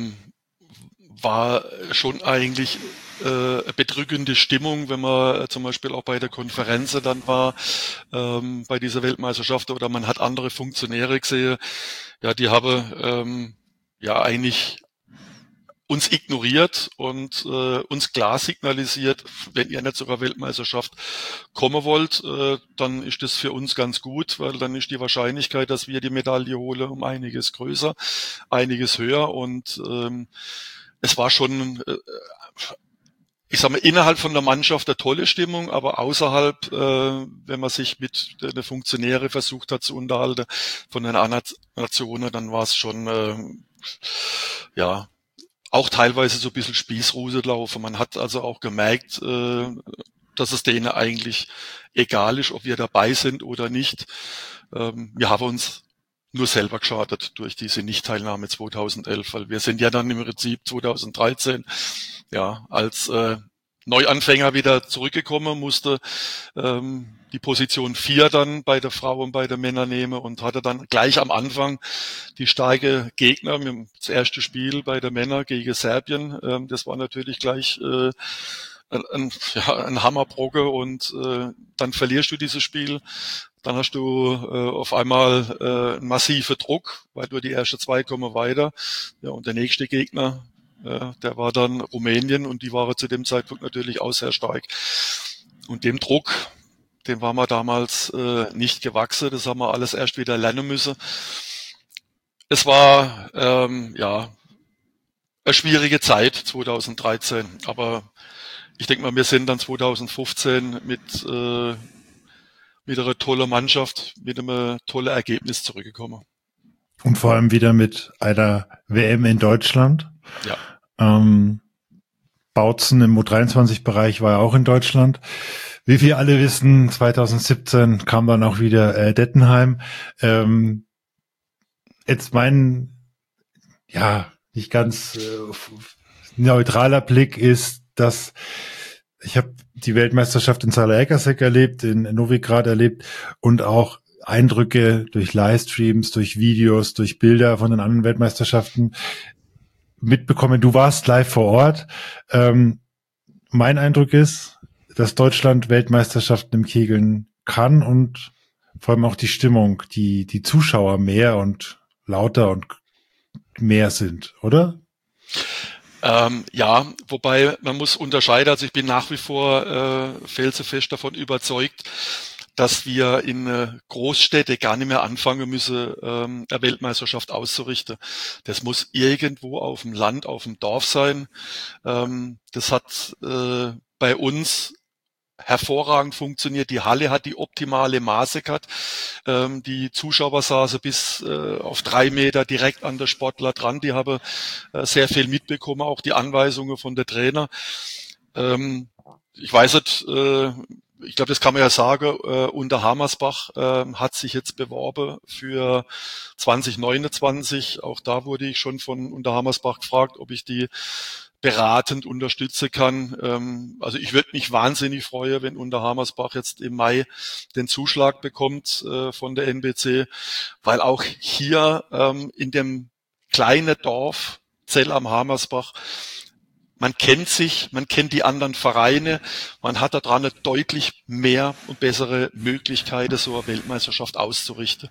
war schon eigentlich bedrückende Stimmung, wenn man zum Beispiel auch bei der Konferenz dann war, bei dieser Weltmeisterschaft, oder man hat andere Funktionäre gesehen, ja, die haben ja eigentlich uns ignoriert und uns klar signalisiert, wenn ihr nicht sogar Weltmeisterschaft kommen wollt, dann ist das für uns ganz gut, weil dann ist die Wahrscheinlichkeit, dass wir die Medaille holen, um einiges größer, einiges höher. Und es war schon, ich sag mal, innerhalb von der Mannschaft eine tolle Stimmung, aber außerhalb, wenn man sich mit den Funktionären versucht hat zu unterhalten von den anderen Nationen, dann war es schon, ja, auch teilweise so ein bisschen Spießruse laufen. Man hat also auch gemerkt, dass es denen eigentlich egal ist, ob wir dabei sind oder nicht. Wir haben uns nur selber geschadet durch diese Nichtteilnahme 2011, weil wir sind ja dann im Prinzip 2013 ja als Neuanfänger wieder zurückgekommen, musste die Position 4 dann bei der Frau und bei der Männer nehmen und hatte dann gleich am Anfang die starke Gegner. Das erste Spiel bei der Männer gegen Serbien, das war natürlich gleich ein Hammerbrocke und dann verlierst du dieses Spiel. Dann hast du auf einmal massive Druck, weil du die ersten 2 kommen weiter. Ja, und der nächste Gegner, der war dann Rumänien und die waren zu dem Zeitpunkt natürlich auch sehr stark. Und dem Druck, dem waren wir damals nicht gewachsen. Das haben wir alles erst wieder lernen müssen. Es war ja eine schwierige Zeit 2013, aber ich denke mal, wir sind dann 2015 mit einer tollen Mannschaft, mit einem tollen Ergebnis zurückgekommen. Und vor allem wieder mit einer WM in Deutschland. Ja. Bautzen im U23-Bereich war ja auch in Deutschland. Wie wir alle wissen, 2017 kam dann auch wieder Dettenheim. Jetzt mein, ja, nicht ganz neutraler Blick ist, dass ich habe die Weltmeisterschaft in Zalaegerszeg erlebt, in Novigrad erlebt und auch Eindrücke durch Livestreams, durch Videos, durch Bilder von den anderen Weltmeisterschaften mitbekommen. Du warst live vor Ort. Mein Eindruck ist, dass Deutschland Weltmeisterschaften im Kegeln kann und vor allem auch die Stimmung, die Zuschauer mehr und lauter und mehr sind, oder? Ja, wobei man muss unterscheiden. Also ich bin nach wie vor felsenfest davon überzeugt, dass wir in Großstädte gar nicht mehr anfangen müssen, eine Weltmeisterschaft auszurichten. Das muss irgendwo auf dem Land, auf dem Dorf sein. Das hat bei uns hervorragend funktioniert. Die Halle hat die optimale Maße gehabt. Die Zuschauer saßen bis auf 3 Meter direkt an der Sportler dran. Die haben sehr viel mitbekommen, auch die Anweisungen von der Trainer. Ich weiß nicht, ich glaube, das kann man ja sagen, Unterhammersbach hat sich jetzt beworben für 2029. Auch da wurde ich schon von Unterhammersbach gefragt, ob ich die beratend unterstützen kann. Also ich würde mich wahnsinnig freuen, wenn Unterhammersbach jetzt im Mai den Zuschlag bekommt von der NBC, weil auch hier in dem kleinen Dorf Zell am Hammersbach, man kennt sich, man kennt die anderen Vereine, man hat daran deutlich mehr und bessere Möglichkeiten, so eine Weltmeisterschaft auszurichten.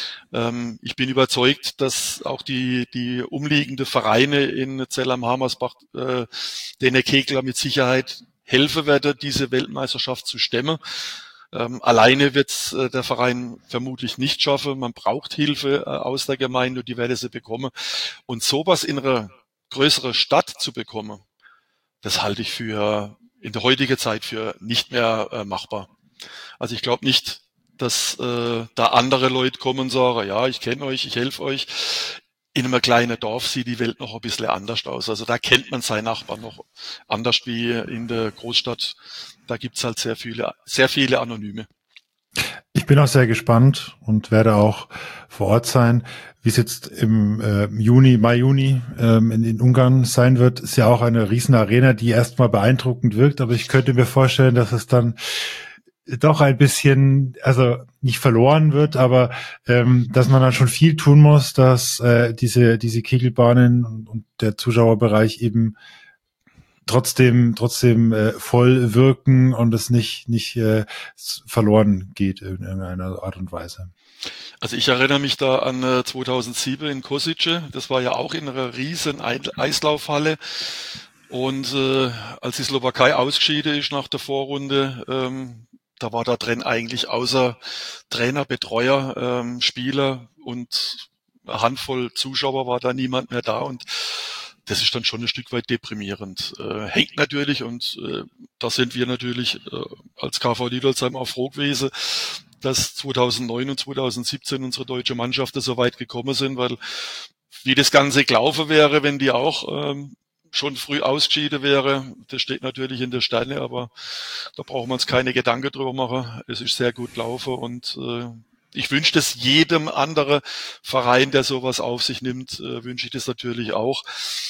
Ich bin überzeugt, dass auch die umliegende Vereine in Zell am Hammersbach den Kegler mit Sicherheit helfen werden, diese Weltmeisterschaft zu stemmen. Alleine wird der Verein vermutlich nicht schaffen. Man braucht Hilfe aus der Gemeinde und die werde sie bekommen. Und sowas in einer größeren Stadt zu bekommen, das halte ich für in der heutigen Zeit für nicht mehr machbar. Also ich glaube nicht, dass da andere Leute kommen und sagen, ja, ich kenne euch, ich helfe euch. In einem kleinen Dorf sieht die Welt noch ein bisschen anders aus. Also da kennt man seinen Nachbarn noch anders wie in der Großstadt. Da gibt's halt sehr viele Anonyme. Ich bin auch sehr gespannt und werde auch vor Ort sein. Wie es jetzt im Mai, Juni in Ungarn sein wird, ist ja auch eine riesen Arena, die erstmal beeindruckend wirkt, aber ich könnte mir vorstellen, dass es dann doch ein bisschen, also nicht verloren wird, aber dass man dann schon viel tun muss, dass diese Kegelbahnen und der Zuschauerbereich eben trotzdem voll wirken und es nicht verloren geht in irgendeiner Art und Weise. Also ich erinnere mich da an 2007 in Kosice. Das war ja auch in einer riesen Eislaufhalle. Und als die Slowakei ausgeschieden ist nach der Vorrunde, da war da drin eigentlich außer Trainer, Betreuer, Spieler und eine Handvoll Zuschauer war da niemand mehr da. Und das ist dann schon ein Stück weit deprimierend. Hängt natürlich, und da sind wir natürlich als KV Niedolsheim auch froh gewesen, dass 2009 und 2017 unsere deutsche Mannschaften so weit gekommen sind, weil wie das Ganze gelaufen wäre, wenn die auch schon früh ausgeschieden wäre, das steht natürlich in der Sterne, aber da brauchen wir uns keine Gedanken drüber machen. Es ist sehr gut gelaufen und ich wünsche das jedem anderen Verein, der sowas auf sich nimmt, wünsche ich das natürlich auch.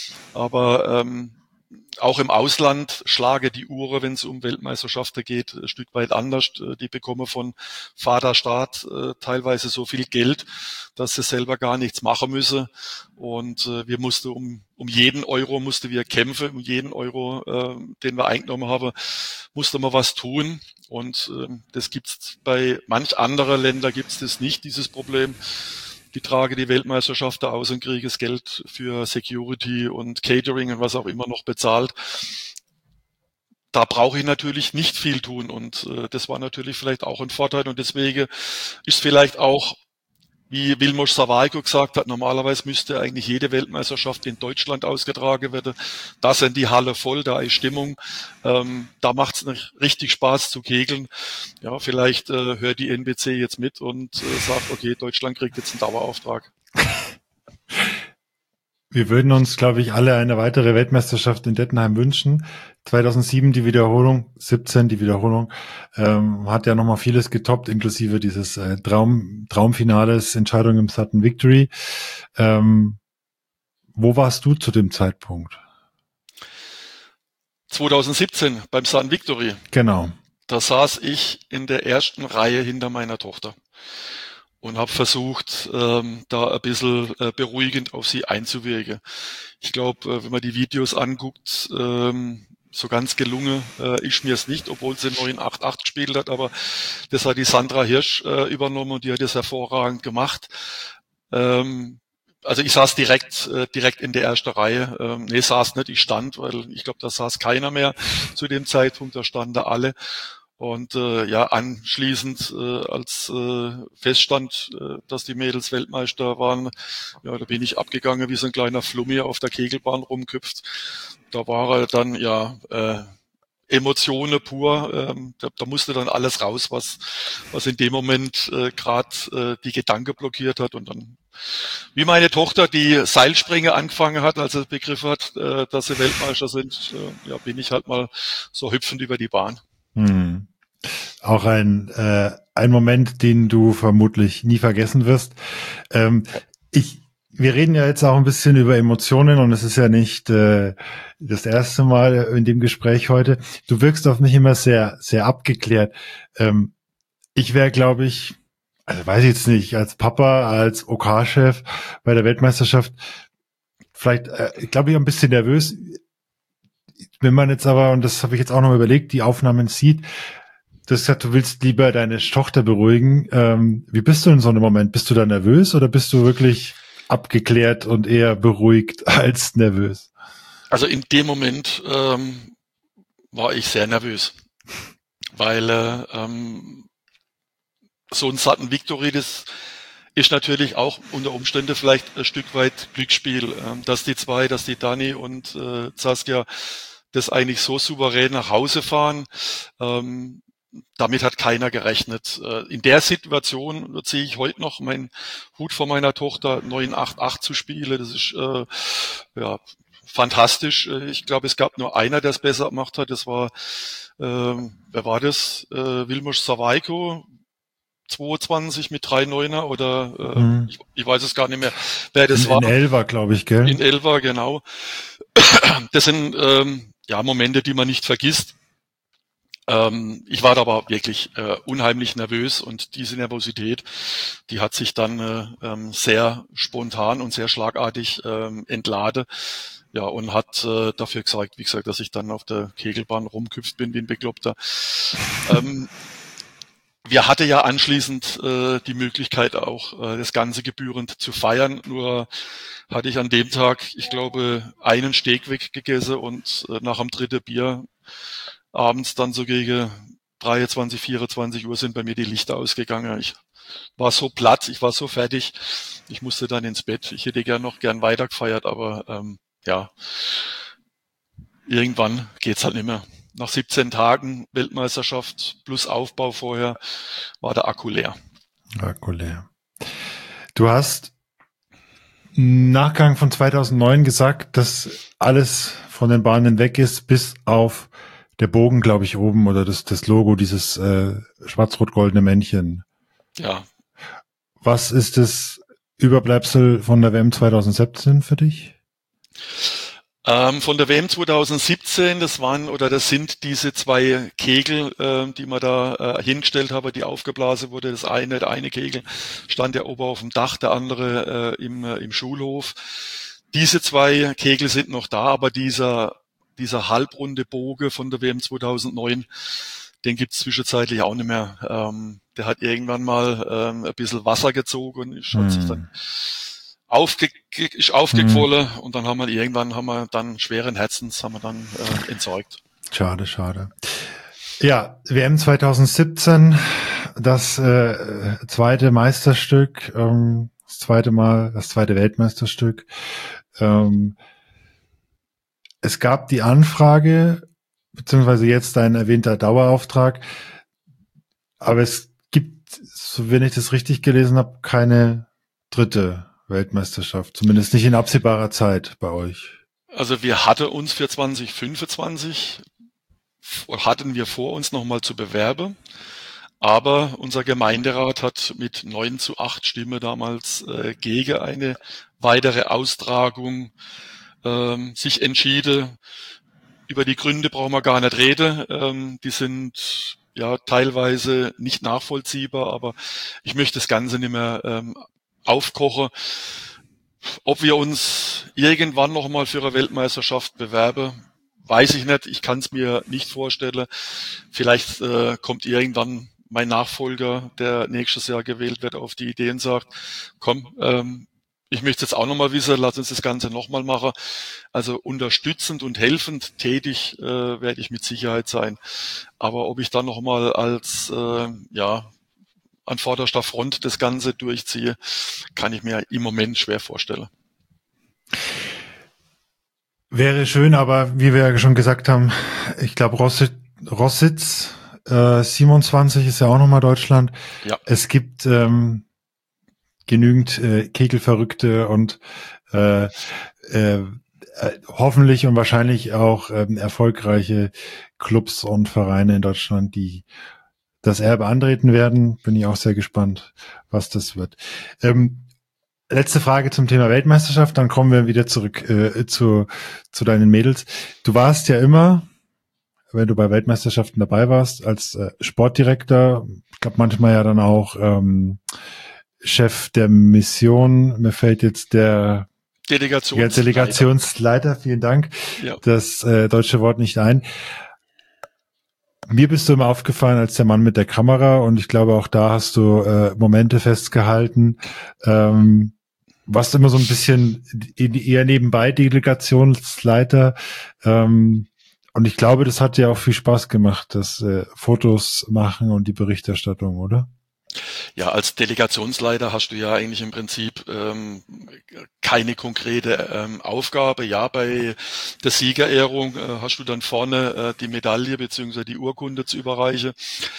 Aber auch im Ausland schlage die Uhr, wenn es um Weltmeisterschaften geht, ein Stück weit anders. Die bekommen von Vaterstaat teilweise so viel Geld, dass sie selber gar nichts machen müssen. Und wir mussten um jeden Euro mussten wir kämpfen, um jeden Euro, den wir eingenommen haben, musste man was tun. Und das gibt's bei manch anderen Ländern gibt's das nicht, dieses Problem. Die tragen die Weltmeisterschaft da aus und kriegen das Geld für Security und Catering und was auch immer noch bezahlt. Da brauche ich natürlich nicht viel tun und das war natürlich vielleicht auch ein Vorteil und deswegen ist vielleicht auch, wie Vilmos Sawaiko gesagt hat, normalerweise müsste eigentlich jede Weltmeisterschaft in Deutschland ausgetragen werden. Da sind die Halle voll, da ist Stimmung. Da macht es richtig Spaß zu kegeln. Ja, vielleicht hört die NBC jetzt mit und sagt, okay, Deutschland kriegt jetzt einen Dauerauftrag. Wir würden uns, glaube ich, alle eine weitere Weltmeisterschaft in Dettenheim wünschen. 2007 die Wiederholung, 17 die Wiederholung, hat ja nochmal vieles getoppt, inklusive dieses Traumfinales, Entscheidung im Sudden Victory. Wo warst du zu dem Zeitpunkt? 2017 beim Sudden Victory. Genau. Da saß ich in der ersten Reihe hinter meiner Tochter und habe versucht, da ein bisschen beruhigend auf sie einzuwirken. Ich glaube, wenn man die Videos anguckt, so ganz gelungen ist mir es nicht, obwohl sie 988 gespielt hat, aber das hat die Sandra Hirsch übernommen und die hat das hervorragend gemacht. Also ich saß direkt in der ersten Reihe. Nee, saß nicht, ich stand, weil ich glaube, da saß keiner mehr zu dem Zeitpunkt, da standen da alle. Und anschließend, als feststand, dass die Mädels Weltmeister waren, ja, da bin ich abgegangen wie so ein kleiner Flummi auf der Kegelbahn rumgehüpft. Da war er dann Emotionen pur. Da musste dann alles raus, was in dem Moment gerade die Gedanken blockiert hat. Und dann, wie meine Tochter, die Seilspringen angefangen hat, als sie begriffen hat, dass sie Weltmeister sind, bin ich halt mal so hüpfend über die Bahn. Auch ein Moment, den du vermutlich nie vergessen wirst. Wir reden ja jetzt auch ein bisschen über Emotionen und es ist ja nicht das erste Mal in dem Gespräch heute. Du wirkst auf mich immer sehr, sehr abgeklärt. Ich wäre, glaube ich, also weiß ich jetzt nicht, als Papa, als OK-Chef bei der Weltmeisterschaft, vielleicht, glaube ich, ein bisschen nervös. Wenn man jetzt aber, und das habe ich jetzt auch noch überlegt, die Aufnahmen sieht, du hast gesagt, du willst lieber deine Tochter beruhigen. Wie bist du in so einem Moment? Bist du da nervös oder bist du wirklich abgeklärt und eher beruhigt als nervös? Also in dem Moment war ich sehr nervös, weil so ein Sudden Victory, das ist natürlich auch unter Umständen vielleicht ein Stück weit Glücksspiel, dass die Dani und Saskia das eigentlich so souverän nach Hause fahren. Damit hat keiner gerechnet. In der Situation ziehe ich heute noch meinen Hut vor meiner Tochter 988 zu spielen. Das ist fantastisch. Ich glaube, es gab nur einer, der es besser gemacht hat. Das war, wer war das? Vilmos Savaiko, 22 mit 3-9er oder ich weiß es gar nicht mehr, wer das war. In Elva, glaube ich, gell? In Elva, genau. Das sind Momente, die man nicht vergisst. Ich war da aber wirklich unheimlich nervös und diese Nervosität, die hat sich dann sehr spontan und sehr schlagartig entladen. Ja, und hat dafür gesorgt, wie gesagt, dass ich dann auf der Kegelbahn rumgehüpft bin wie ein Bekloppter. Wir hatten ja anschließend die Möglichkeit auch, das Ganze gebührend zu feiern. Nur hatte ich an dem Tag, ich glaube, einen Steak weggegessen und nach dem dritten Bier abends dann so gegen 23, 24 Uhr sind bei mir die Lichter ausgegangen. Ich war so platt, ich war so fertig. Ich musste dann ins Bett. Ich hätte gern weiter gefeiert, aber irgendwann geht's halt nicht mehr. Nach 17 Tagen Weltmeisterschaft plus Aufbau vorher war der Akku leer. Akku leer. Du hast im Nachgang von 2009 gesagt, dass alles von den Bahnen weg ist, bis auf der Bogen, glaube ich, oben oder das Logo, dieses schwarz-rot-goldene Männchen. Ja. Was ist das Überbleibsel von der WM 2017 für dich? Von der WM 2017, das sind diese zwei Kegel, die man da hingestellt haben, die aufgeblasen wurde. Der eine Kegel stand ja oben auf dem Dach, der andere im Schulhof. Diese zwei Kegel sind noch da, aber dieser halbrunde Bogen von der WM 2009, den gibt's zwischenzeitlich auch nicht mehr. Der hat irgendwann mal ein bisschen Wasser gezogen und hat sich dann aufgequollen und dann haben wir dann schweren Herzens entsorgt. Schade. Ja, WM 2017, das zweite Meisterstück, das zweite Weltmeisterstück. Es gab die Anfrage, beziehungsweise jetzt ein erwähnter Dauerauftrag, aber es gibt, so wenn ich das richtig gelesen habe, keine dritte Weltmeisterschaft, zumindest nicht in absehbarer Zeit bei euch. Also wir hatten uns für 2025 hatten wir vor, uns nochmal zu bewerben, aber unser Gemeinderat hat mit 9:8 Stimme damals gegen eine weitere Austragung sich entschieden. Über die Gründe brauchen wir gar nicht reden. Die sind ja teilweise nicht nachvollziehbar, aber ich möchte das Ganze nicht mehr aufkochen. Ob wir uns irgendwann nochmal für eine Weltmeisterschaft bewerben, weiß ich nicht. Ich kann es mir nicht vorstellen. Vielleicht kommt irgendwann mein Nachfolger, der nächstes Jahr gewählt wird, auf die Idee und sagt, komm, ich möchte jetzt auch nochmal wissen, lass uns das Ganze nochmal machen. Also unterstützend und helfend tätig werde ich mit Sicherheit sein. Aber ob ich dann nochmal als an vorderster Front das Ganze durchziehe, kann ich mir im Moment schwer vorstellen. Wäre schön, aber wie wir ja schon gesagt haben, ich glaube Rossitz 27 ist ja auch nochmal Deutschland. Ja. Es gibt genügend Kegelverrückte und hoffentlich und wahrscheinlich auch erfolgreiche Clubs und Vereine in Deutschland, die das Erbe antreten werden. Bin ich auch sehr gespannt, was das wird. Letzte Frage zum Thema Weltmeisterschaft, dann kommen wir wieder zurück zu deinen Mädels. Du warst ja immer, wenn du bei Weltmeisterschaften dabei warst, als Sportdirektor, ich glaube manchmal ja dann auch Chef der Mission. Mir fällt jetzt der Delegationsleiter, vielen Dank, das deutsche Wort nicht ein. Mir bist du immer aufgefallen als der Mann mit der Kamera und ich glaube auch da hast du Momente festgehalten. Warst immer so ein bisschen eher nebenbei Delegationsleiter. Und ich glaube, das hat dir auch viel Spaß gemacht, das Fotos machen und die Berichterstattung, oder? Ja, als Delegationsleiter hast du ja eigentlich im Prinzip keine konkrete Aufgabe. Ja, bei der Siegerehrung hast du dann vorne die Medaille bzw. die Urkunde zu überreichen.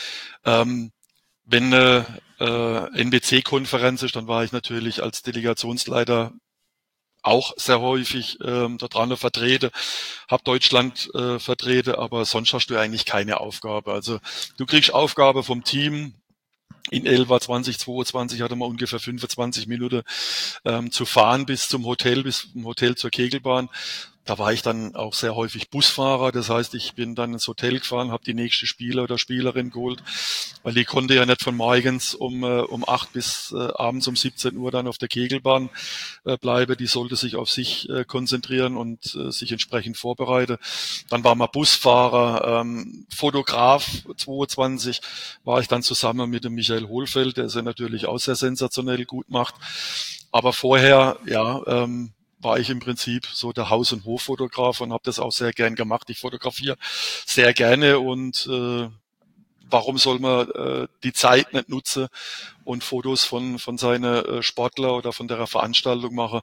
Wenn eine NBC-Konferenz ist, dann war ich natürlich als Delegationsleiter auch sehr häufig da dran vertreten, habe Deutschland vertreten, aber sonst hast du eigentlich keine Aufgabe. Also du kriegst Aufgabe vom Team. In Elva 2022 hatte man ungefähr 25 Minuten zu fahren bis zum Hotel zur Kegelbahn. Da war ich dann auch sehr häufig Busfahrer. Das heißt, ich bin dann ins Hotel gefahren, habe die nächste Spieler oder Spielerin geholt, weil die konnte ja nicht von morgens um 8 bis abends um 17 Uhr dann auf der Kegelbahn bleiben. Die sollte sich auf sich konzentrieren und sich entsprechend vorbereiten. Dann war man Busfahrer, Fotograf 22 war ich dann zusammen mit dem Michael Hohlfeld, der es ja natürlich auch sehr sensationell gut macht. Aber vorher, war ich im Prinzip so der Haus- und Hoffotograf und habe das auch sehr gern gemacht. Ich fotografiere sehr gerne und warum soll man die Zeit nicht nutzen und Fotos von seinen Sportler oder von der Veranstaltung machen?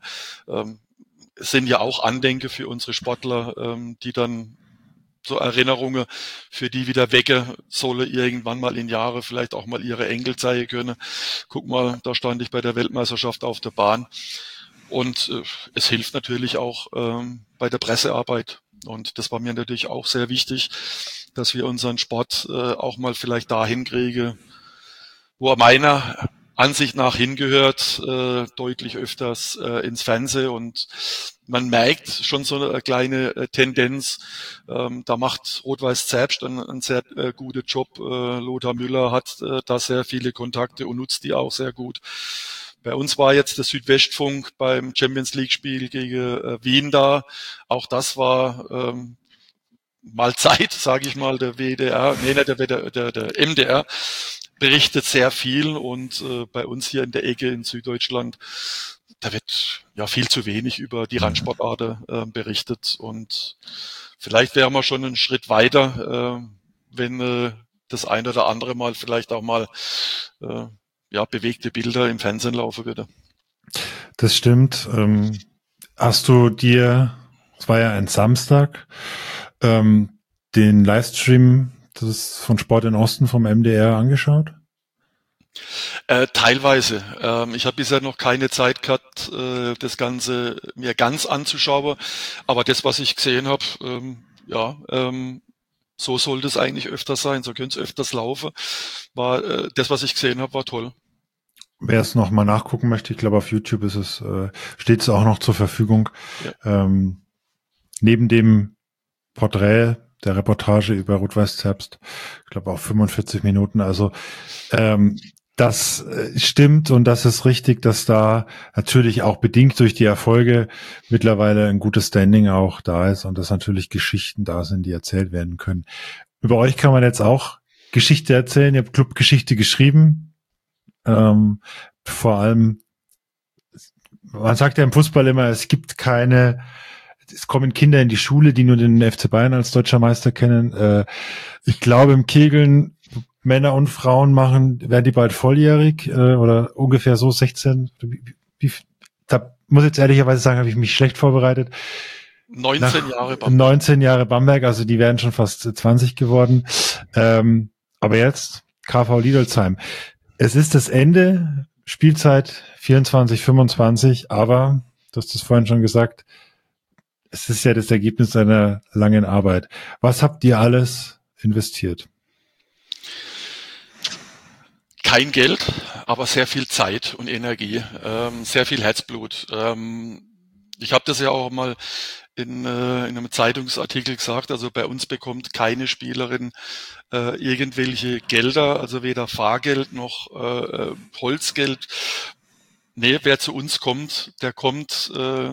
Es sind ja auch Andenken für unsere Sportler, die dann so Erinnerungen für die wieder wecken sollen, irgendwann mal in Jahre vielleicht auch mal ihre Enkel zeigen können. Guck mal, da stand ich bei der Weltmeisterschaft auf der Bahn. Und es hilft natürlich auch bei der Pressearbeit. Und das war mir natürlich auch sehr wichtig, dass wir unseren Sport auch mal vielleicht dahin kriegen, wo er meiner Ansicht nach hingehört, deutlich öfters ins Fernsehen. Und man merkt schon so eine kleine Tendenz. Da macht Rot-Weiß Zerbst einen sehr guten Job. Lothar Müller hat da sehr viele Kontakte und nutzt die auch sehr gut. Bei uns war jetzt der Südwestfunk beim Champions-League-Spiel gegen Wien da. Auch das war mal Zeit, sage ich mal, der WDR, der MDR berichtet sehr viel und bei uns hier in der Ecke in Süddeutschland, da wird ja viel zu wenig über die Randsportarten berichtet und vielleicht wären wir schon einen Schritt weiter, wenn das eine oder andere Mal vielleicht auch mal bewegte Bilder im Fernsehen laufen würde. Das stimmt. Hast du dir, es war ja ein Samstag, den Livestream von Sport in Osten vom MDR angeschaut? Teilweise. Ich habe bisher noch keine Zeit gehabt, das Ganze mir ganz anzuschauen, aber das, was ich gesehen habe, so sollte es eigentlich öfters sein, so könnte es öfters laufen. Das, was ich gesehen habe, war toll. Wer es noch mal nachgucken möchte, ich glaube auf YouTube steht es auch noch zur Verfügung. Ja. Neben dem Porträt der Reportage über Rot-Weiß Zerbst, ich glaube auch 45 Minuten. Also Das stimmt und das ist richtig, dass da natürlich auch bedingt durch die Erfolge mittlerweile ein gutes Standing auch da ist und dass natürlich Geschichten da sind, die erzählt werden können. Über euch kann man jetzt auch Geschichte erzählen. Ihr habt Clubgeschichte geschrieben. Vor allem, man sagt ja im Fußball immer, es kommen Kinder in die Schule, die nur den FC Bayern als deutscher Meister kennen. Ich glaube, im Kegeln Männer und Frauen werden die bald volljährig oder ungefähr so 16. Da muss ich jetzt ehrlicherweise sagen, habe ich mich schlecht vorbereitet. 19 Jahre Bamberg. 19 Jahre Bamberg, also die werden schon fast 20 geworden. Aber jetzt KV Lidolsheim. Es ist das Ende, Spielzeit 24, 25, aber, du hast es vorhin schon gesagt, es ist ja das Ergebnis einer langen Arbeit. Was habt ihr alles investiert? Kein Geld, aber sehr viel Zeit und Energie, sehr viel Herzblut. Ich habe das ja auch mal in einem Zeitungsartikel gesagt, also bei uns bekommt keine Spielerin irgendwelche Gelder, also weder Fahrgeld noch Holzgeld. Nee, wer zu uns kommt, der kommt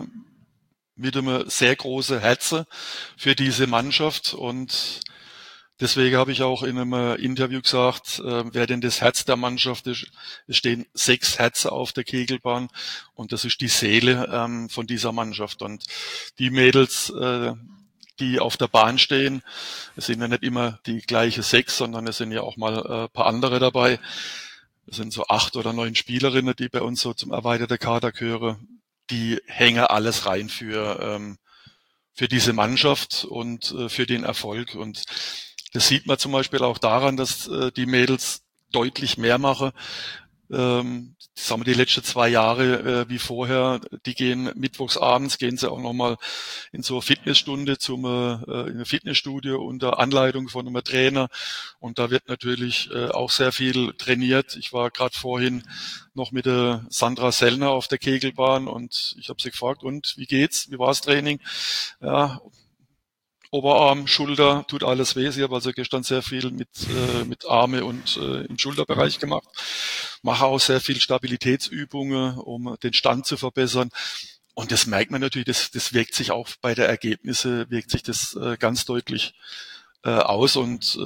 mit einem sehr großen Herzen für diese Mannschaft und deswegen habe ich auch in einem Interview gesagt, wer denn das Herz der Mannschaft ist. Es stehen 6 Herzen auf der Kegelbahn und das ist die Seele von dieser Mannschaft. Und die Mädels, die auf der Bahn stehen, es sind ja nicht immer die gleiche 6, sondern es sind ja auch mal ein paar andere dabei. Es sind so 8 oder 9 Spielerinnen, die bei uns so zum erweiterten Kader gehören. Die hängen alles rein für diese Mannschaft und für den Erfolg. Und das sieht man zum Beispiel auch daran, dass die Mädels deutlich mehr machen. Sagen wir die letzten 2 Jahre wie vorher, die gehen mittwochs abends, gehen sie auch nochmal in so eine Fitnessstunde in ein Fitnessstudio unter Anleitung von einem Trainer und da wird natürlich auch sehr viel trainiert. Ich war gerade vorhin noch mit der Sandra Sellner auf der Kegelbahn und ich habe sie gefragt, und wie geht's? Wie war's Training? Ja, Oberarm, Schulter, tut alles weh. Ich habe also gestern sehr viel mit Arme und im Schulterbereich gemacht. Mache auch sehr viel Stabilitätsübungen, um den Stand zu verbessern. Und das merkt man natürlich, das wirkt sich auch bei der Ergebnisse, wirkt sich das ganz deutlich aus. Und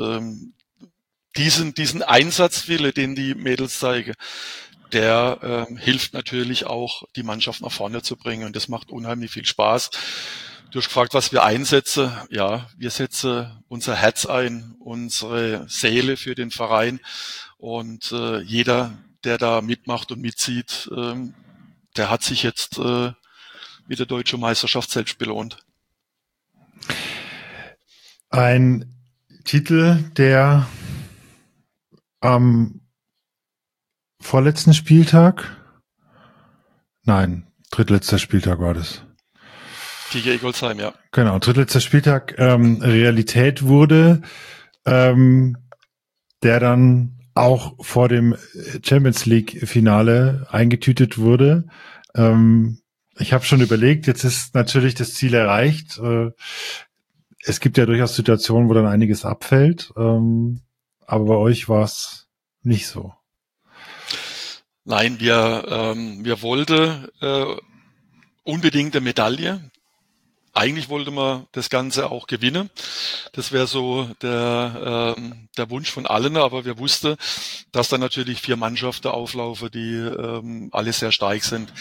diesen Einsatzwille, den die Mädels zeigen, der hilft natürlich auch, die Mannschaft nach vorne zu bringen. Und das macht unheimlich viel Spaß. Du hast gefragt, was wir einsetzen. Ja, wir setzen unser Herz ein, unsere Seele für den Verein. Und jeder, der da mitmacht und mitzieht, der hat sich jetzt mit der deutschen Meisterschaft selbst belohnt. Ein Titel, der am vorletzten Spieltag, drittletzter Spieltag war das. Gegen Ingolsheim, ja. Genau, drittletzter Spieltag Realität wurde, der dann auch vor dem Champions League Finale eingetütet wurde. Ich habe schon überlegt, jetzt ist natürlich das Ziel erreicht. Es gibt ja durchaus Situationen, wo dann einiges abfällt, aber bei euch war es nicht so. Nein, wir wollten unbedingt eine Medaille. Eigentlich wollte man das Ganze auch gewinnen. Das wäre so der Wunsch von allen, aber wir wussten, dass da natürlich 4 Mannschaften auflaufen, die alle sehr stark sind.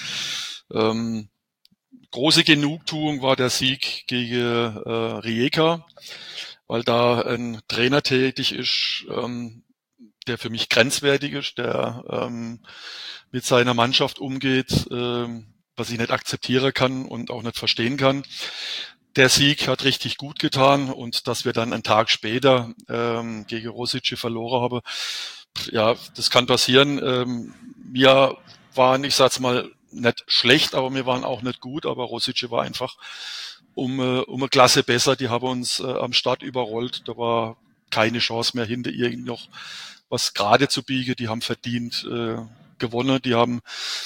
Große Genugtuung war der Sieg gegen Rijeka, weil da ein Trainer tätig ist, der für mich grenzwertig ist, der mit seiner Mannschaft umgeht, was ich nicht akzeptieren kann und auch nicht verstehen kann. Der Sieg hat richtig gut getan und dass wir dann einen Tag später gegen Rosice verloren haben, ja, das kann passieren. Wir waren, ich sag's mal, nicht schlecht, aber wir waren auch nicht gut, aber Rosice war einfach um eine Klasse besser. Die haben uns am Start überrollt. Da war keine Chance mehr, hinter irgend noch was gerade zu biegen. Die haben verdient gewonnen. Die haben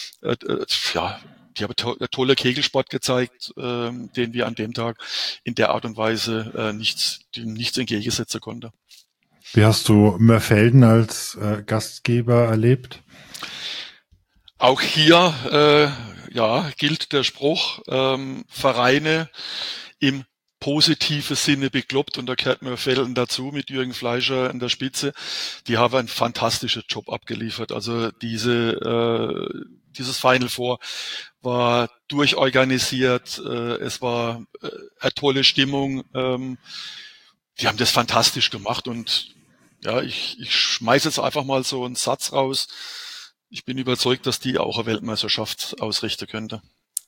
tolle Kegelsport gezeigt, den wir an dem Tag in der Art und Weise nichts entgegensetzen konnten. Wie hast du Mörfelden als Gastgeber erlebt? Auch hier gilt der Spruch, Vereine im positive Sinne bekloppt, und da gehört Mörfelden dazu mit Jürgen Fleischer in der Spitze. Die haben einen fantastischen Job abgeliefert. Also dieses Final Four war durchorganisiert, es war eine tolle Stimmung. Die haben das fantastisch gemacht, und ja, ich schmeiße jetzt einfach mal so einen Satz raus. Ich bin überzeugt, dass die auch eine Weltmeisterschaft ausrichten könnte.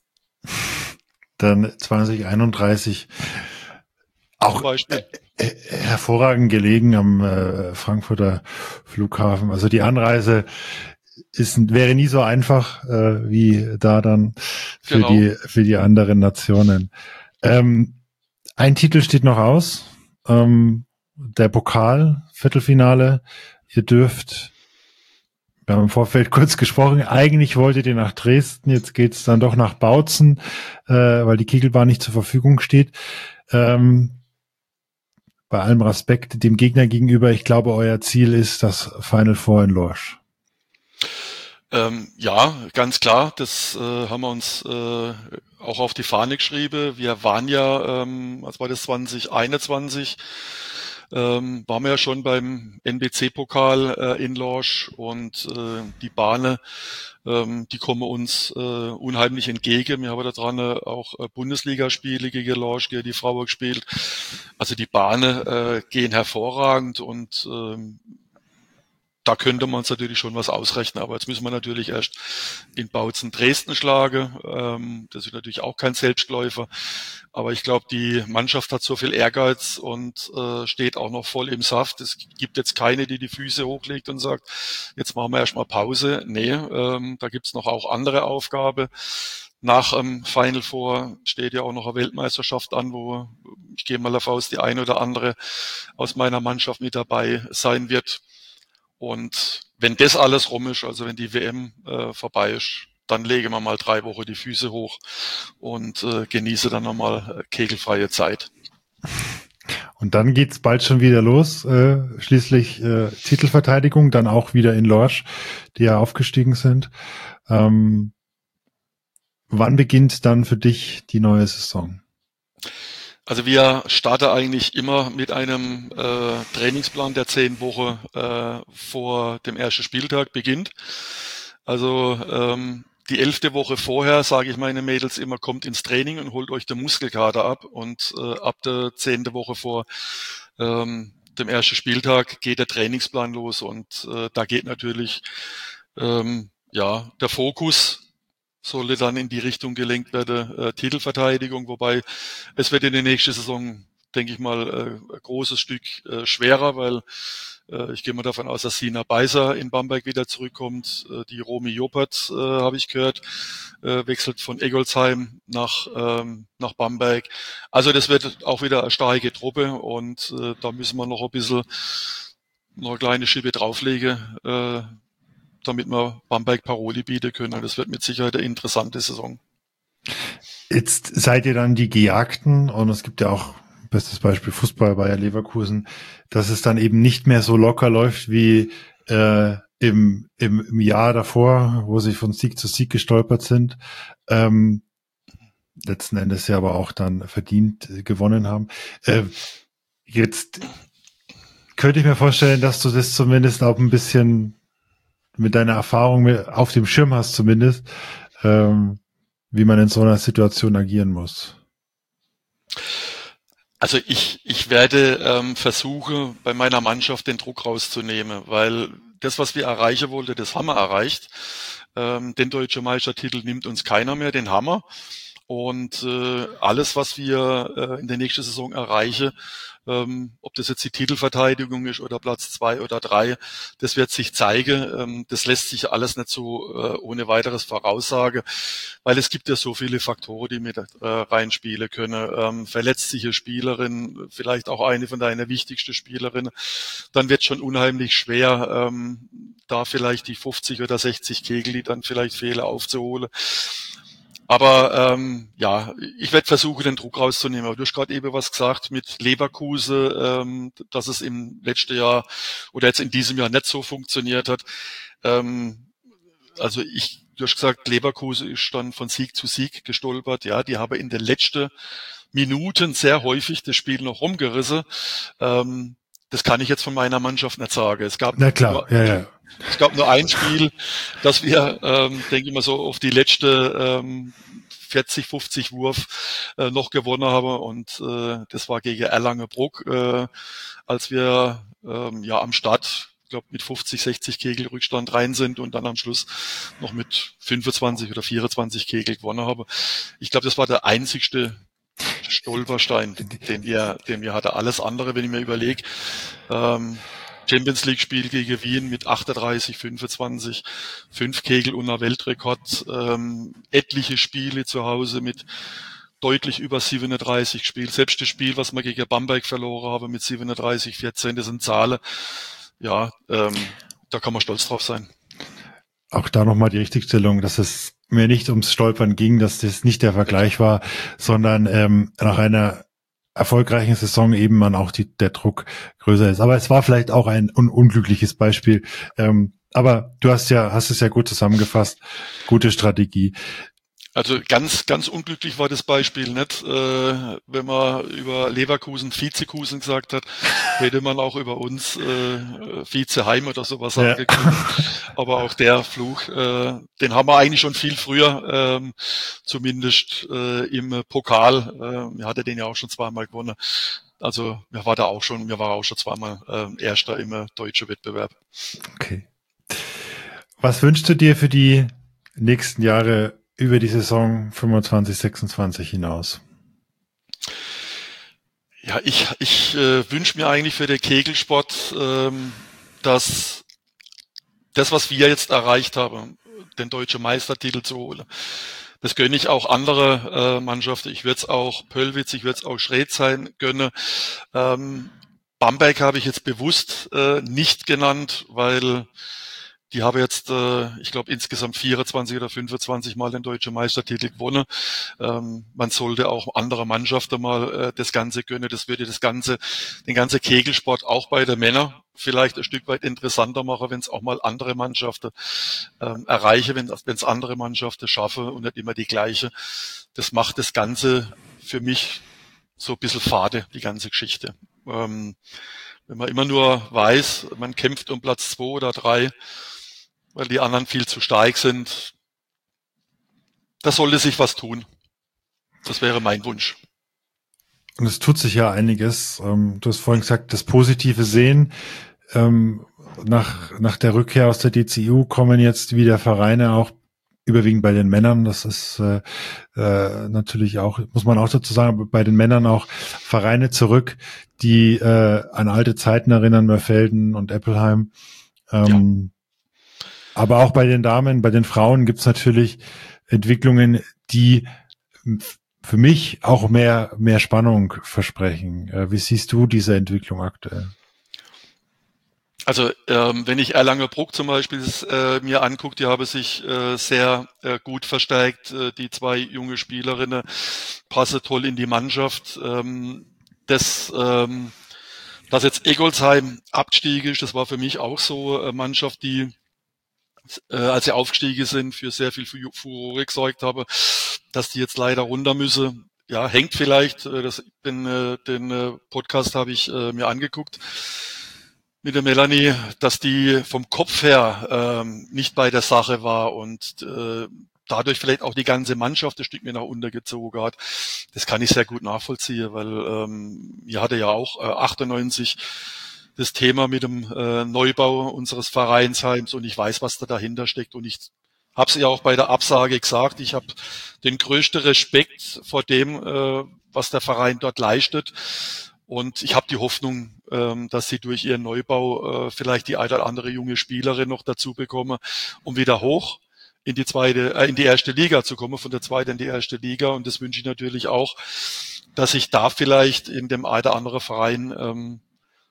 Dann 2031 auch hervorragend gelegen am Frankfurter Flughafen. Also die Anreise wäre nie so einfach wie da dann für die anderen Nationen. Ein Titel steht noch aus. Der Pokal, Viertelfinale. Wir haben im Vorfeld kurz gesprochen, eigentlich wolltet ihr nach Dresden, jetzt geht's dann doch nach Bautzen, weil die Kegelbahn nicht zur Verfügung steht. Bei allem Respekt dem Gegner gegenüber, ich glaube, euer Ziel ist das Final Four in Lorsch. Ja, ganz klar, das haben wir uns auch auf die Fahne geschrieben. Wir waren ja, was war das, 2021, waren wir ja schon beim NBC-Pokal in Lorsch, und die Bahnen, die kommen uns unheimlich entgegen. Wir haben da dran auch Bundesligaspiele gegen Lorsch, gegen die Frauen gespielt. Also die Bahnen gehen hervorragend, und da könnte man uns natürlich schon was ausrechnen, aber jetzt müssen wir natürlich erst in Bautzen Dresden schlagen. Das ist natürlich auch kein Selbstläufer, aber ich glaube, die Mannschaft hat so viel Ehrgeiz und steht auch noch voll im Saft. Es gibt jetzt keine, die Füße hochlegt und sagt, jetzt machen wir erstmal Pause. Nee, da gibt's noch auch andere Aufgabe. Nach Final Four steht ja auch noch eine Weltmeisterschaft an, wo ich gehe mal davon aus, die eine oder andere aus meiner Mannschaft mit dabei sein wird. Und wenn das alles rum ist, also wenn die WM vorbei ist, dann legen wir mal 3 Wochen die Füße hoch und genieße dann nochmal kegelfreie Zeit. Und dann geht's bald schon wieder los. Schließlich Titelverteidigung, dann auch wieder in Lorsch, die ja aufgestiegen sind. Wann beginnt dann für dich die neue Saison? Also wir starten eigentlich immer mit einem Trainingsplan, der 10 Wochen vor dem ersten Spieltag beginnt. Also die 11. Woche vorher sage ich meinen Mädels immer, kommt ins Training und holt euch den Muskelkater ab. Und ab der 10. Woche vor dem ersten Spieltag geht der Trainingsplan los. Und da geht natürlich der Fokus sollte dann in die Richtung gelenkt werden, Titelverteidigung, wobei es wird in der nächsten Saison, denke ich mal, ein großes Stück schwerer, weil ich gehe mal davon aus, dass Sina Beiser in Bamberg wieder zurückkommt. Die Romy Joppert, habe ich gehört, wechselt von Eggolsheim nach Bamberg. Also das wird auch wieder eine starke Truppe, und da müssen wir noch eine kleine Schippe drauflegen, damit wir Bamberg Paroli bieten können. Das wird mit Sicherheit eine interessante Saison. Jetzt seid ihr dann die Gejagten, und es gibt ja auch, bestes Beispiel Fußball, Bayer Leverkusen, dass es dann eben nicht mehr so locker läuft wie im Jahr davor, wo sie von Sieg zu Sieg gestolpert sind. Letzten Endes ja aber auch dann verdient gewonnen haben. Jetzt könnte ich mir vorstellen, dass du das zumindest auch ein bisschen mit deiner Erfahrung auf dem Schirm hast zumindest, wie man in so einer Situation agieren muss. Also ich werde versuchen, bei meiner Mannschaft den Druck rauszunehmen, weil das, was wir erreichen wollten, das haben wir erreicht. Den deutschen Meistertitel nimmt uns keiner mehr, den haben wir. Und alles, was wir in der nächsten Saison erreichen, ob das jetzt die Titelverteidigung ist oder Platz 2 oder 3, das wird sich zeigen. Das lässt sich alles nicht so ohne weiteres voraussagen, weil es gibt ja so viele Faktoren, die mit reinspielen können. Verletzt sich eine Spielerin, vielleicht auch eine von deiner wichtigsten Spielerinnen, dann wird schon unheimlich schwer, da vielleicht die 50 oder 60 Kegel, die dann vielleicht fehlen, aufzuholen. Aber ja, ich werde versuchen, den Druck rauszunehmen. Aber du hast gerade eben was gesagt mit Leverkusen, dass es im letzten Jahr oder jetzt in diesem Jahr nicht so funktioniert hat. Also du hast gesagt, Leverkusen ist dann von Sieg zu Sieg gestolpert. Ja, die haben in den letzten Minuten sehr häufig das Spiel noch rumgerissen. Das kann ich jetzt von meiner Mannschaft nicht sagen. Na klar, ja. Es gab nur ein Spiel, das wir, denke ich mal, so auf die letzte 40, 50 Wurf noch gewonnen haben. Und das war gegen Erlangen-Bruck, als wir ja am Start, ich glaube, mit 50, 60 Kegel Rückstand rein sind und dann am Schluss noch mit 25 oder 24 Kegel gewonnen haben. Ich glaube, das war der einzigste Stolperstein, den wir hatte. Alles andere, wenn ich mir überlege, Champions League Spiel gegen Wien mit 38, 25, 5 Kegel unter Weltrekord, etliche Spiele zu Hause mit deutlich über 37 Spielen. Selbst das Spiel, was wir gegen Bamberg verloren haben mit 37, 14, das sind Zahlen. Ja, da kann man stolz drauf sein. Auch da nochmal die Richtigstellung, dass es mir nicht ums Stolpern ging, dass das nicht der Vergleich war, sondern nach einer erfolgreichen Saison eben man auch der Druck größer ist. Aber es war vielleicht auch ein unglückliches Beispiel. Aber du hast es ja gut zusammengefasst. Gute Strategie. Also ganz, ganz unglücklich war das Beispiel nicht. Wenn man über Leverkusen Vizekusen gesagt hat, hätte man auch über uns Vizeheim oder sowas sagen können. Aber auch der Fluch, den haben wir eigentlich schon viel früher, zumindest im Pokal. Wir hatten den ja auch schon zweimal gewonnen. Also wir waren auch schon zweimal Erster im deutschen Wettbewerb. Okay. Was wünschst du dir für die nächsten Jahre über die Saison 25, 26 hinaus? Ja, ich wünsche mir eigentlich für den Kegelsport, dass das, was wir jetzt erreicht haben, den deutschen Meistertitel zu holen, das gönne ich auch andere Mannschaften. Ich würde es auch Pöllwitz, ich würde es auch Schredsheim gönnen. Bamberg habe ich jetzt bewusst nicht genannt, weil die haben jetzt, ich glaube, insgesamt 24 oder 25 Mal den deutschen Meistertitel gewonnen. Man sollte auch andere Mannschaften mal das Ganze gönnen. Das würde den ganzen Kegelsport auch bei den Männern vielleicht ein Stück weit interessanter machen, wenn es auch mal andere Mannschaften erreichen, wenn es andere Mannschaften schaffen und nicht immer die gleiche. Das macht das Ganze für mich so ein bisschen fade, die ganze Geschichte. Wenn man immer nur weiß, man kämpft um Platz 2 oder 3, weil die anderen viel zu stark sind. Da sollte sich was tun. Das wäre mein Wunsch. Und es tut sich ja einiges. Du hast vorhin gesagt, das positive Sehen. Nach der Rückkehr aus der DCU kommen jetzt wieder Vereine, auch überwiegend bei den Männern. Das ist natürlich auch, muss man auch dazu sagen, bei den Männern auch Vereine zurück, die an alte Zeiten erinnern, Mörfelden und Eppelheim. Aber auch bei den Damen, bei den Frauen gibt's natürlich Entwicklungen, die für mich auch mehr Spannung versprechen. Wie siehst du diese Entwicklung aktuell? Also wenn ich Erlangen-Bruck zum Beispiel mir angucke, die haben sich sehr gut verstärkt. Die 2 junge Spielerinnen passen toll in die Mannschaft. Dass jetzt Eggolsheim abgestiegen ist, das war für mich auch so eine Mannschaft, die als sie aufgestiegen sind, für sehr viel Furore gesorgt habe, dass die jetzt leider runter müssen. Ja, hängt vielleicht, den Podcast habe ich mir angeguckt mit der Melanie, dass die vom Kopf her nicht bei der Sache war und dadurch vielleicht auch die ganze Mannschaft ein Stück mehr nach unten gezogen hat. Das kann ich sehr gut nachvollziehen, weil ihr hatte ja auch 98 das Thema mit dem Neubau unseres Vereinsheims und ich weiß, was da dahinter steckt und ich habe es ja auch bei der Absage gesagt, ich habe den größten Respekt vor dem, was der Verein dort leistet und ich habe die Hoffnung, dass sie durch ihren Neubau vielleicht die eine oder andere junge Spielerin noch dazu bekommen, um wieder hoch in die erste Liga zu kommen, von der zweiten in die erste Liga und das wünsche ich natürlich auch, dass sich da vielleicht in dem einen oder anderen Verein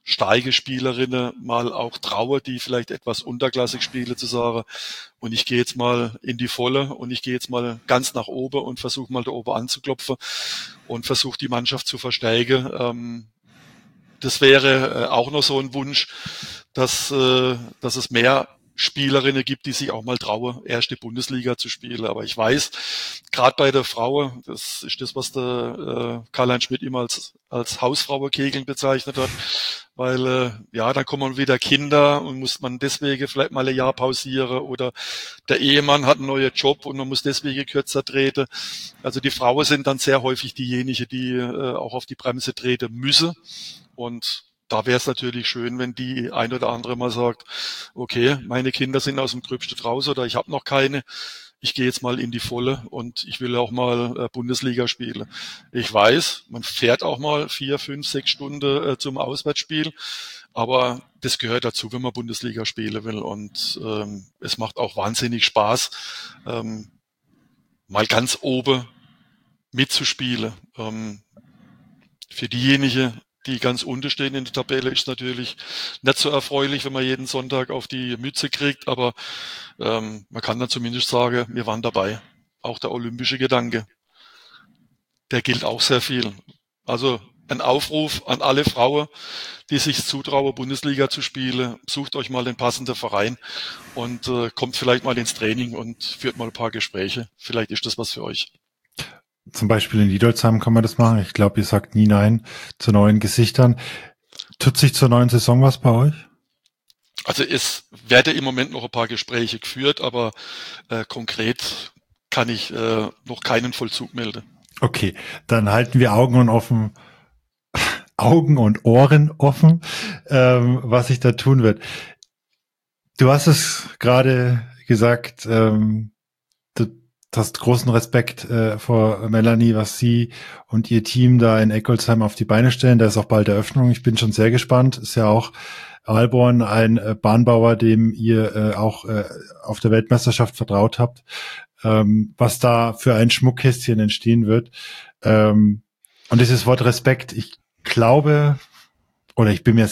starke Spielerinnen mal auch traue, die vielleicht etwas unterklassig spielen, zu sagen, und ich gehe jetzt mal in die Volle und ich gehe jetzt mal ganz nach oben und versuche mal da oben anzuklopfen und versuche die Mannschaft zu verstärken. Das wäre auch noch so ein Wunsch, dass es mehr Spielerinnen gibt, die sich auch mal trauen, erste Bundesliga zu spielen. Aber ich weiß, gerade bei der Frau, das ist das, was der Karl-Heinz Schmidt immer als Hausfrauenkegeln bezeichnet hat, weil dann kommen wieder Kinder und muss man deswegen vielleicht mal ein Jahr pausieren oder der Ehemann hat einen neuen Job und man muss deswegen kürzer treten. Also die Frauen sind dann sehr häufig diejenigen, die auch auf die Bremse treten müssen, und da wäre es natürlich schön, wenn die ein oder andere mal sagt, okay, meine Kinder sind aus dem Gröbsten raus oder ich habe noch keine. Ich gehe jetzt mal in die Volle und ich will auch mal Bundesliga spielen. Ich weiß, man fährt auch mal 4, 5, 6 Stunden zum Auswärtsspiel, aber das gehört dazu, wenn man Bundesliga spielen will, und es macht auch wahnsinnig Spaß, mal ganz oben mitzuspielen. Für diejenigen, die ganz unten stehen in der Tabelle, ist natürlich nicht so erfreulich, wenn man jeden Sonntag auf die Mütze kriegt, aber man kann dann zumindest sagen, wir waren dabei. Auch der olympische Gedanke, der gilt auch sehr viel. Also ein Aufruf an alle Frauen, die sich zutrauen, Bundesliga zu spielen: Sucht euch mal den passenden Verein und kommt vielleicht mal ins Training und führt mal ein paar Gespräche. Vielleicht ist das was für euch. Zum Beispiel in Niedolsheim kann man das machen. Ich glaube, ihr sagt nie nein zu neuen Gesichtern. Tut sich zur neuen Saison was bei euch? Also es werden im Moment noch ein paar Gespräche geführt, aber konkret kann ich noch keinen Vollzug melden. Okay, dann halten wir Augen und Ohren offen, was sich da tun wird. Du hast es gerade gesagt, du hast großen Respekt vor Melanie, was sie und ihr Team da in Eggolsheim auf die Beine stellen. Da ist auch bald Eröffnung. Ich bin schon sehr gespannt. Ist ja auch Aalborn ein Bahnbauer, dem ihr auch auf der Weltmeisterschaft vertraut habt, was da für ein Schmuckkästchen entstehen wird. Und dieses Wort Respekt, ich glaube, ich bin mir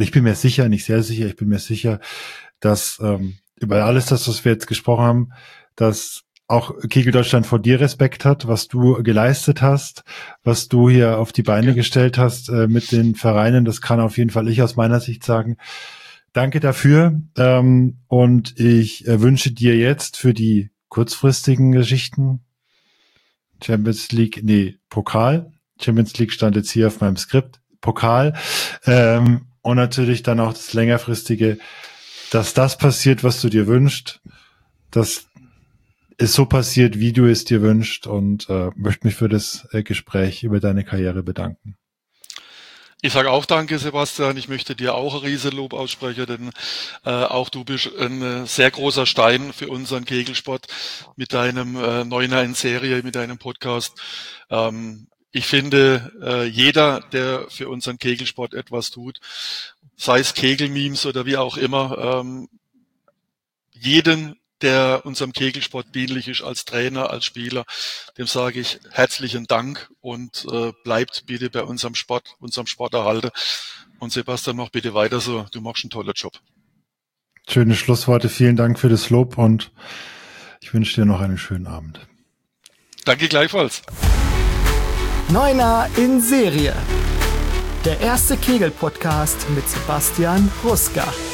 sicher, dass über alles das, was wir jetzt gesprochen haben, dass auch Kegel Deutschland vor dir Respekt hat, was du geleistet hast, was du hier auf die Beine gestellt hast mit den Vereinen. Das kann auf jeden Fall ich aus meiner Sicht sagen. Danke dafür. Und ich wünsche dir jetzt für die kurzfristigen Geschichten Pokal. Champions League stand jetzt hier auf meinem Skript. Pokal. Und natürlich dann auch das längerfristige, dass das passiert, was du dir wünschst, dass es so passiert, wie du es dir wünschst, und möchte mich für das Gespräch über deine Karriere bedanken. Ich sage auch danke, Sebastian. Ich möchte dir auch ein Riesenlob aussprechen, denn auch du bist ein sehr großer Stein für unseren Kegelsport mit deinem Neuner in Serie, mit deinem Podcast. Ich finde, jeder, der für unseren Kegelsport etwas tut, sei es Kegelmemes oder wie auch immer, jeden, der unserem Kegelsport dienlich ist, als Trainer, als Spieler, dem sage ich herzlichen Dank und bleibt bitte bei unserem Sport erhalten. Und Sebastian, mach bitte weiter so, du machst einen tollen Job. Schöne Schlussworte, vielen Dank für das Lob und ich wünsche dir noch einen schönen Abend. Danke gleichfalls. Neuner in Serie. Der erste Kegel-Podcast mit Sebastian Ruska.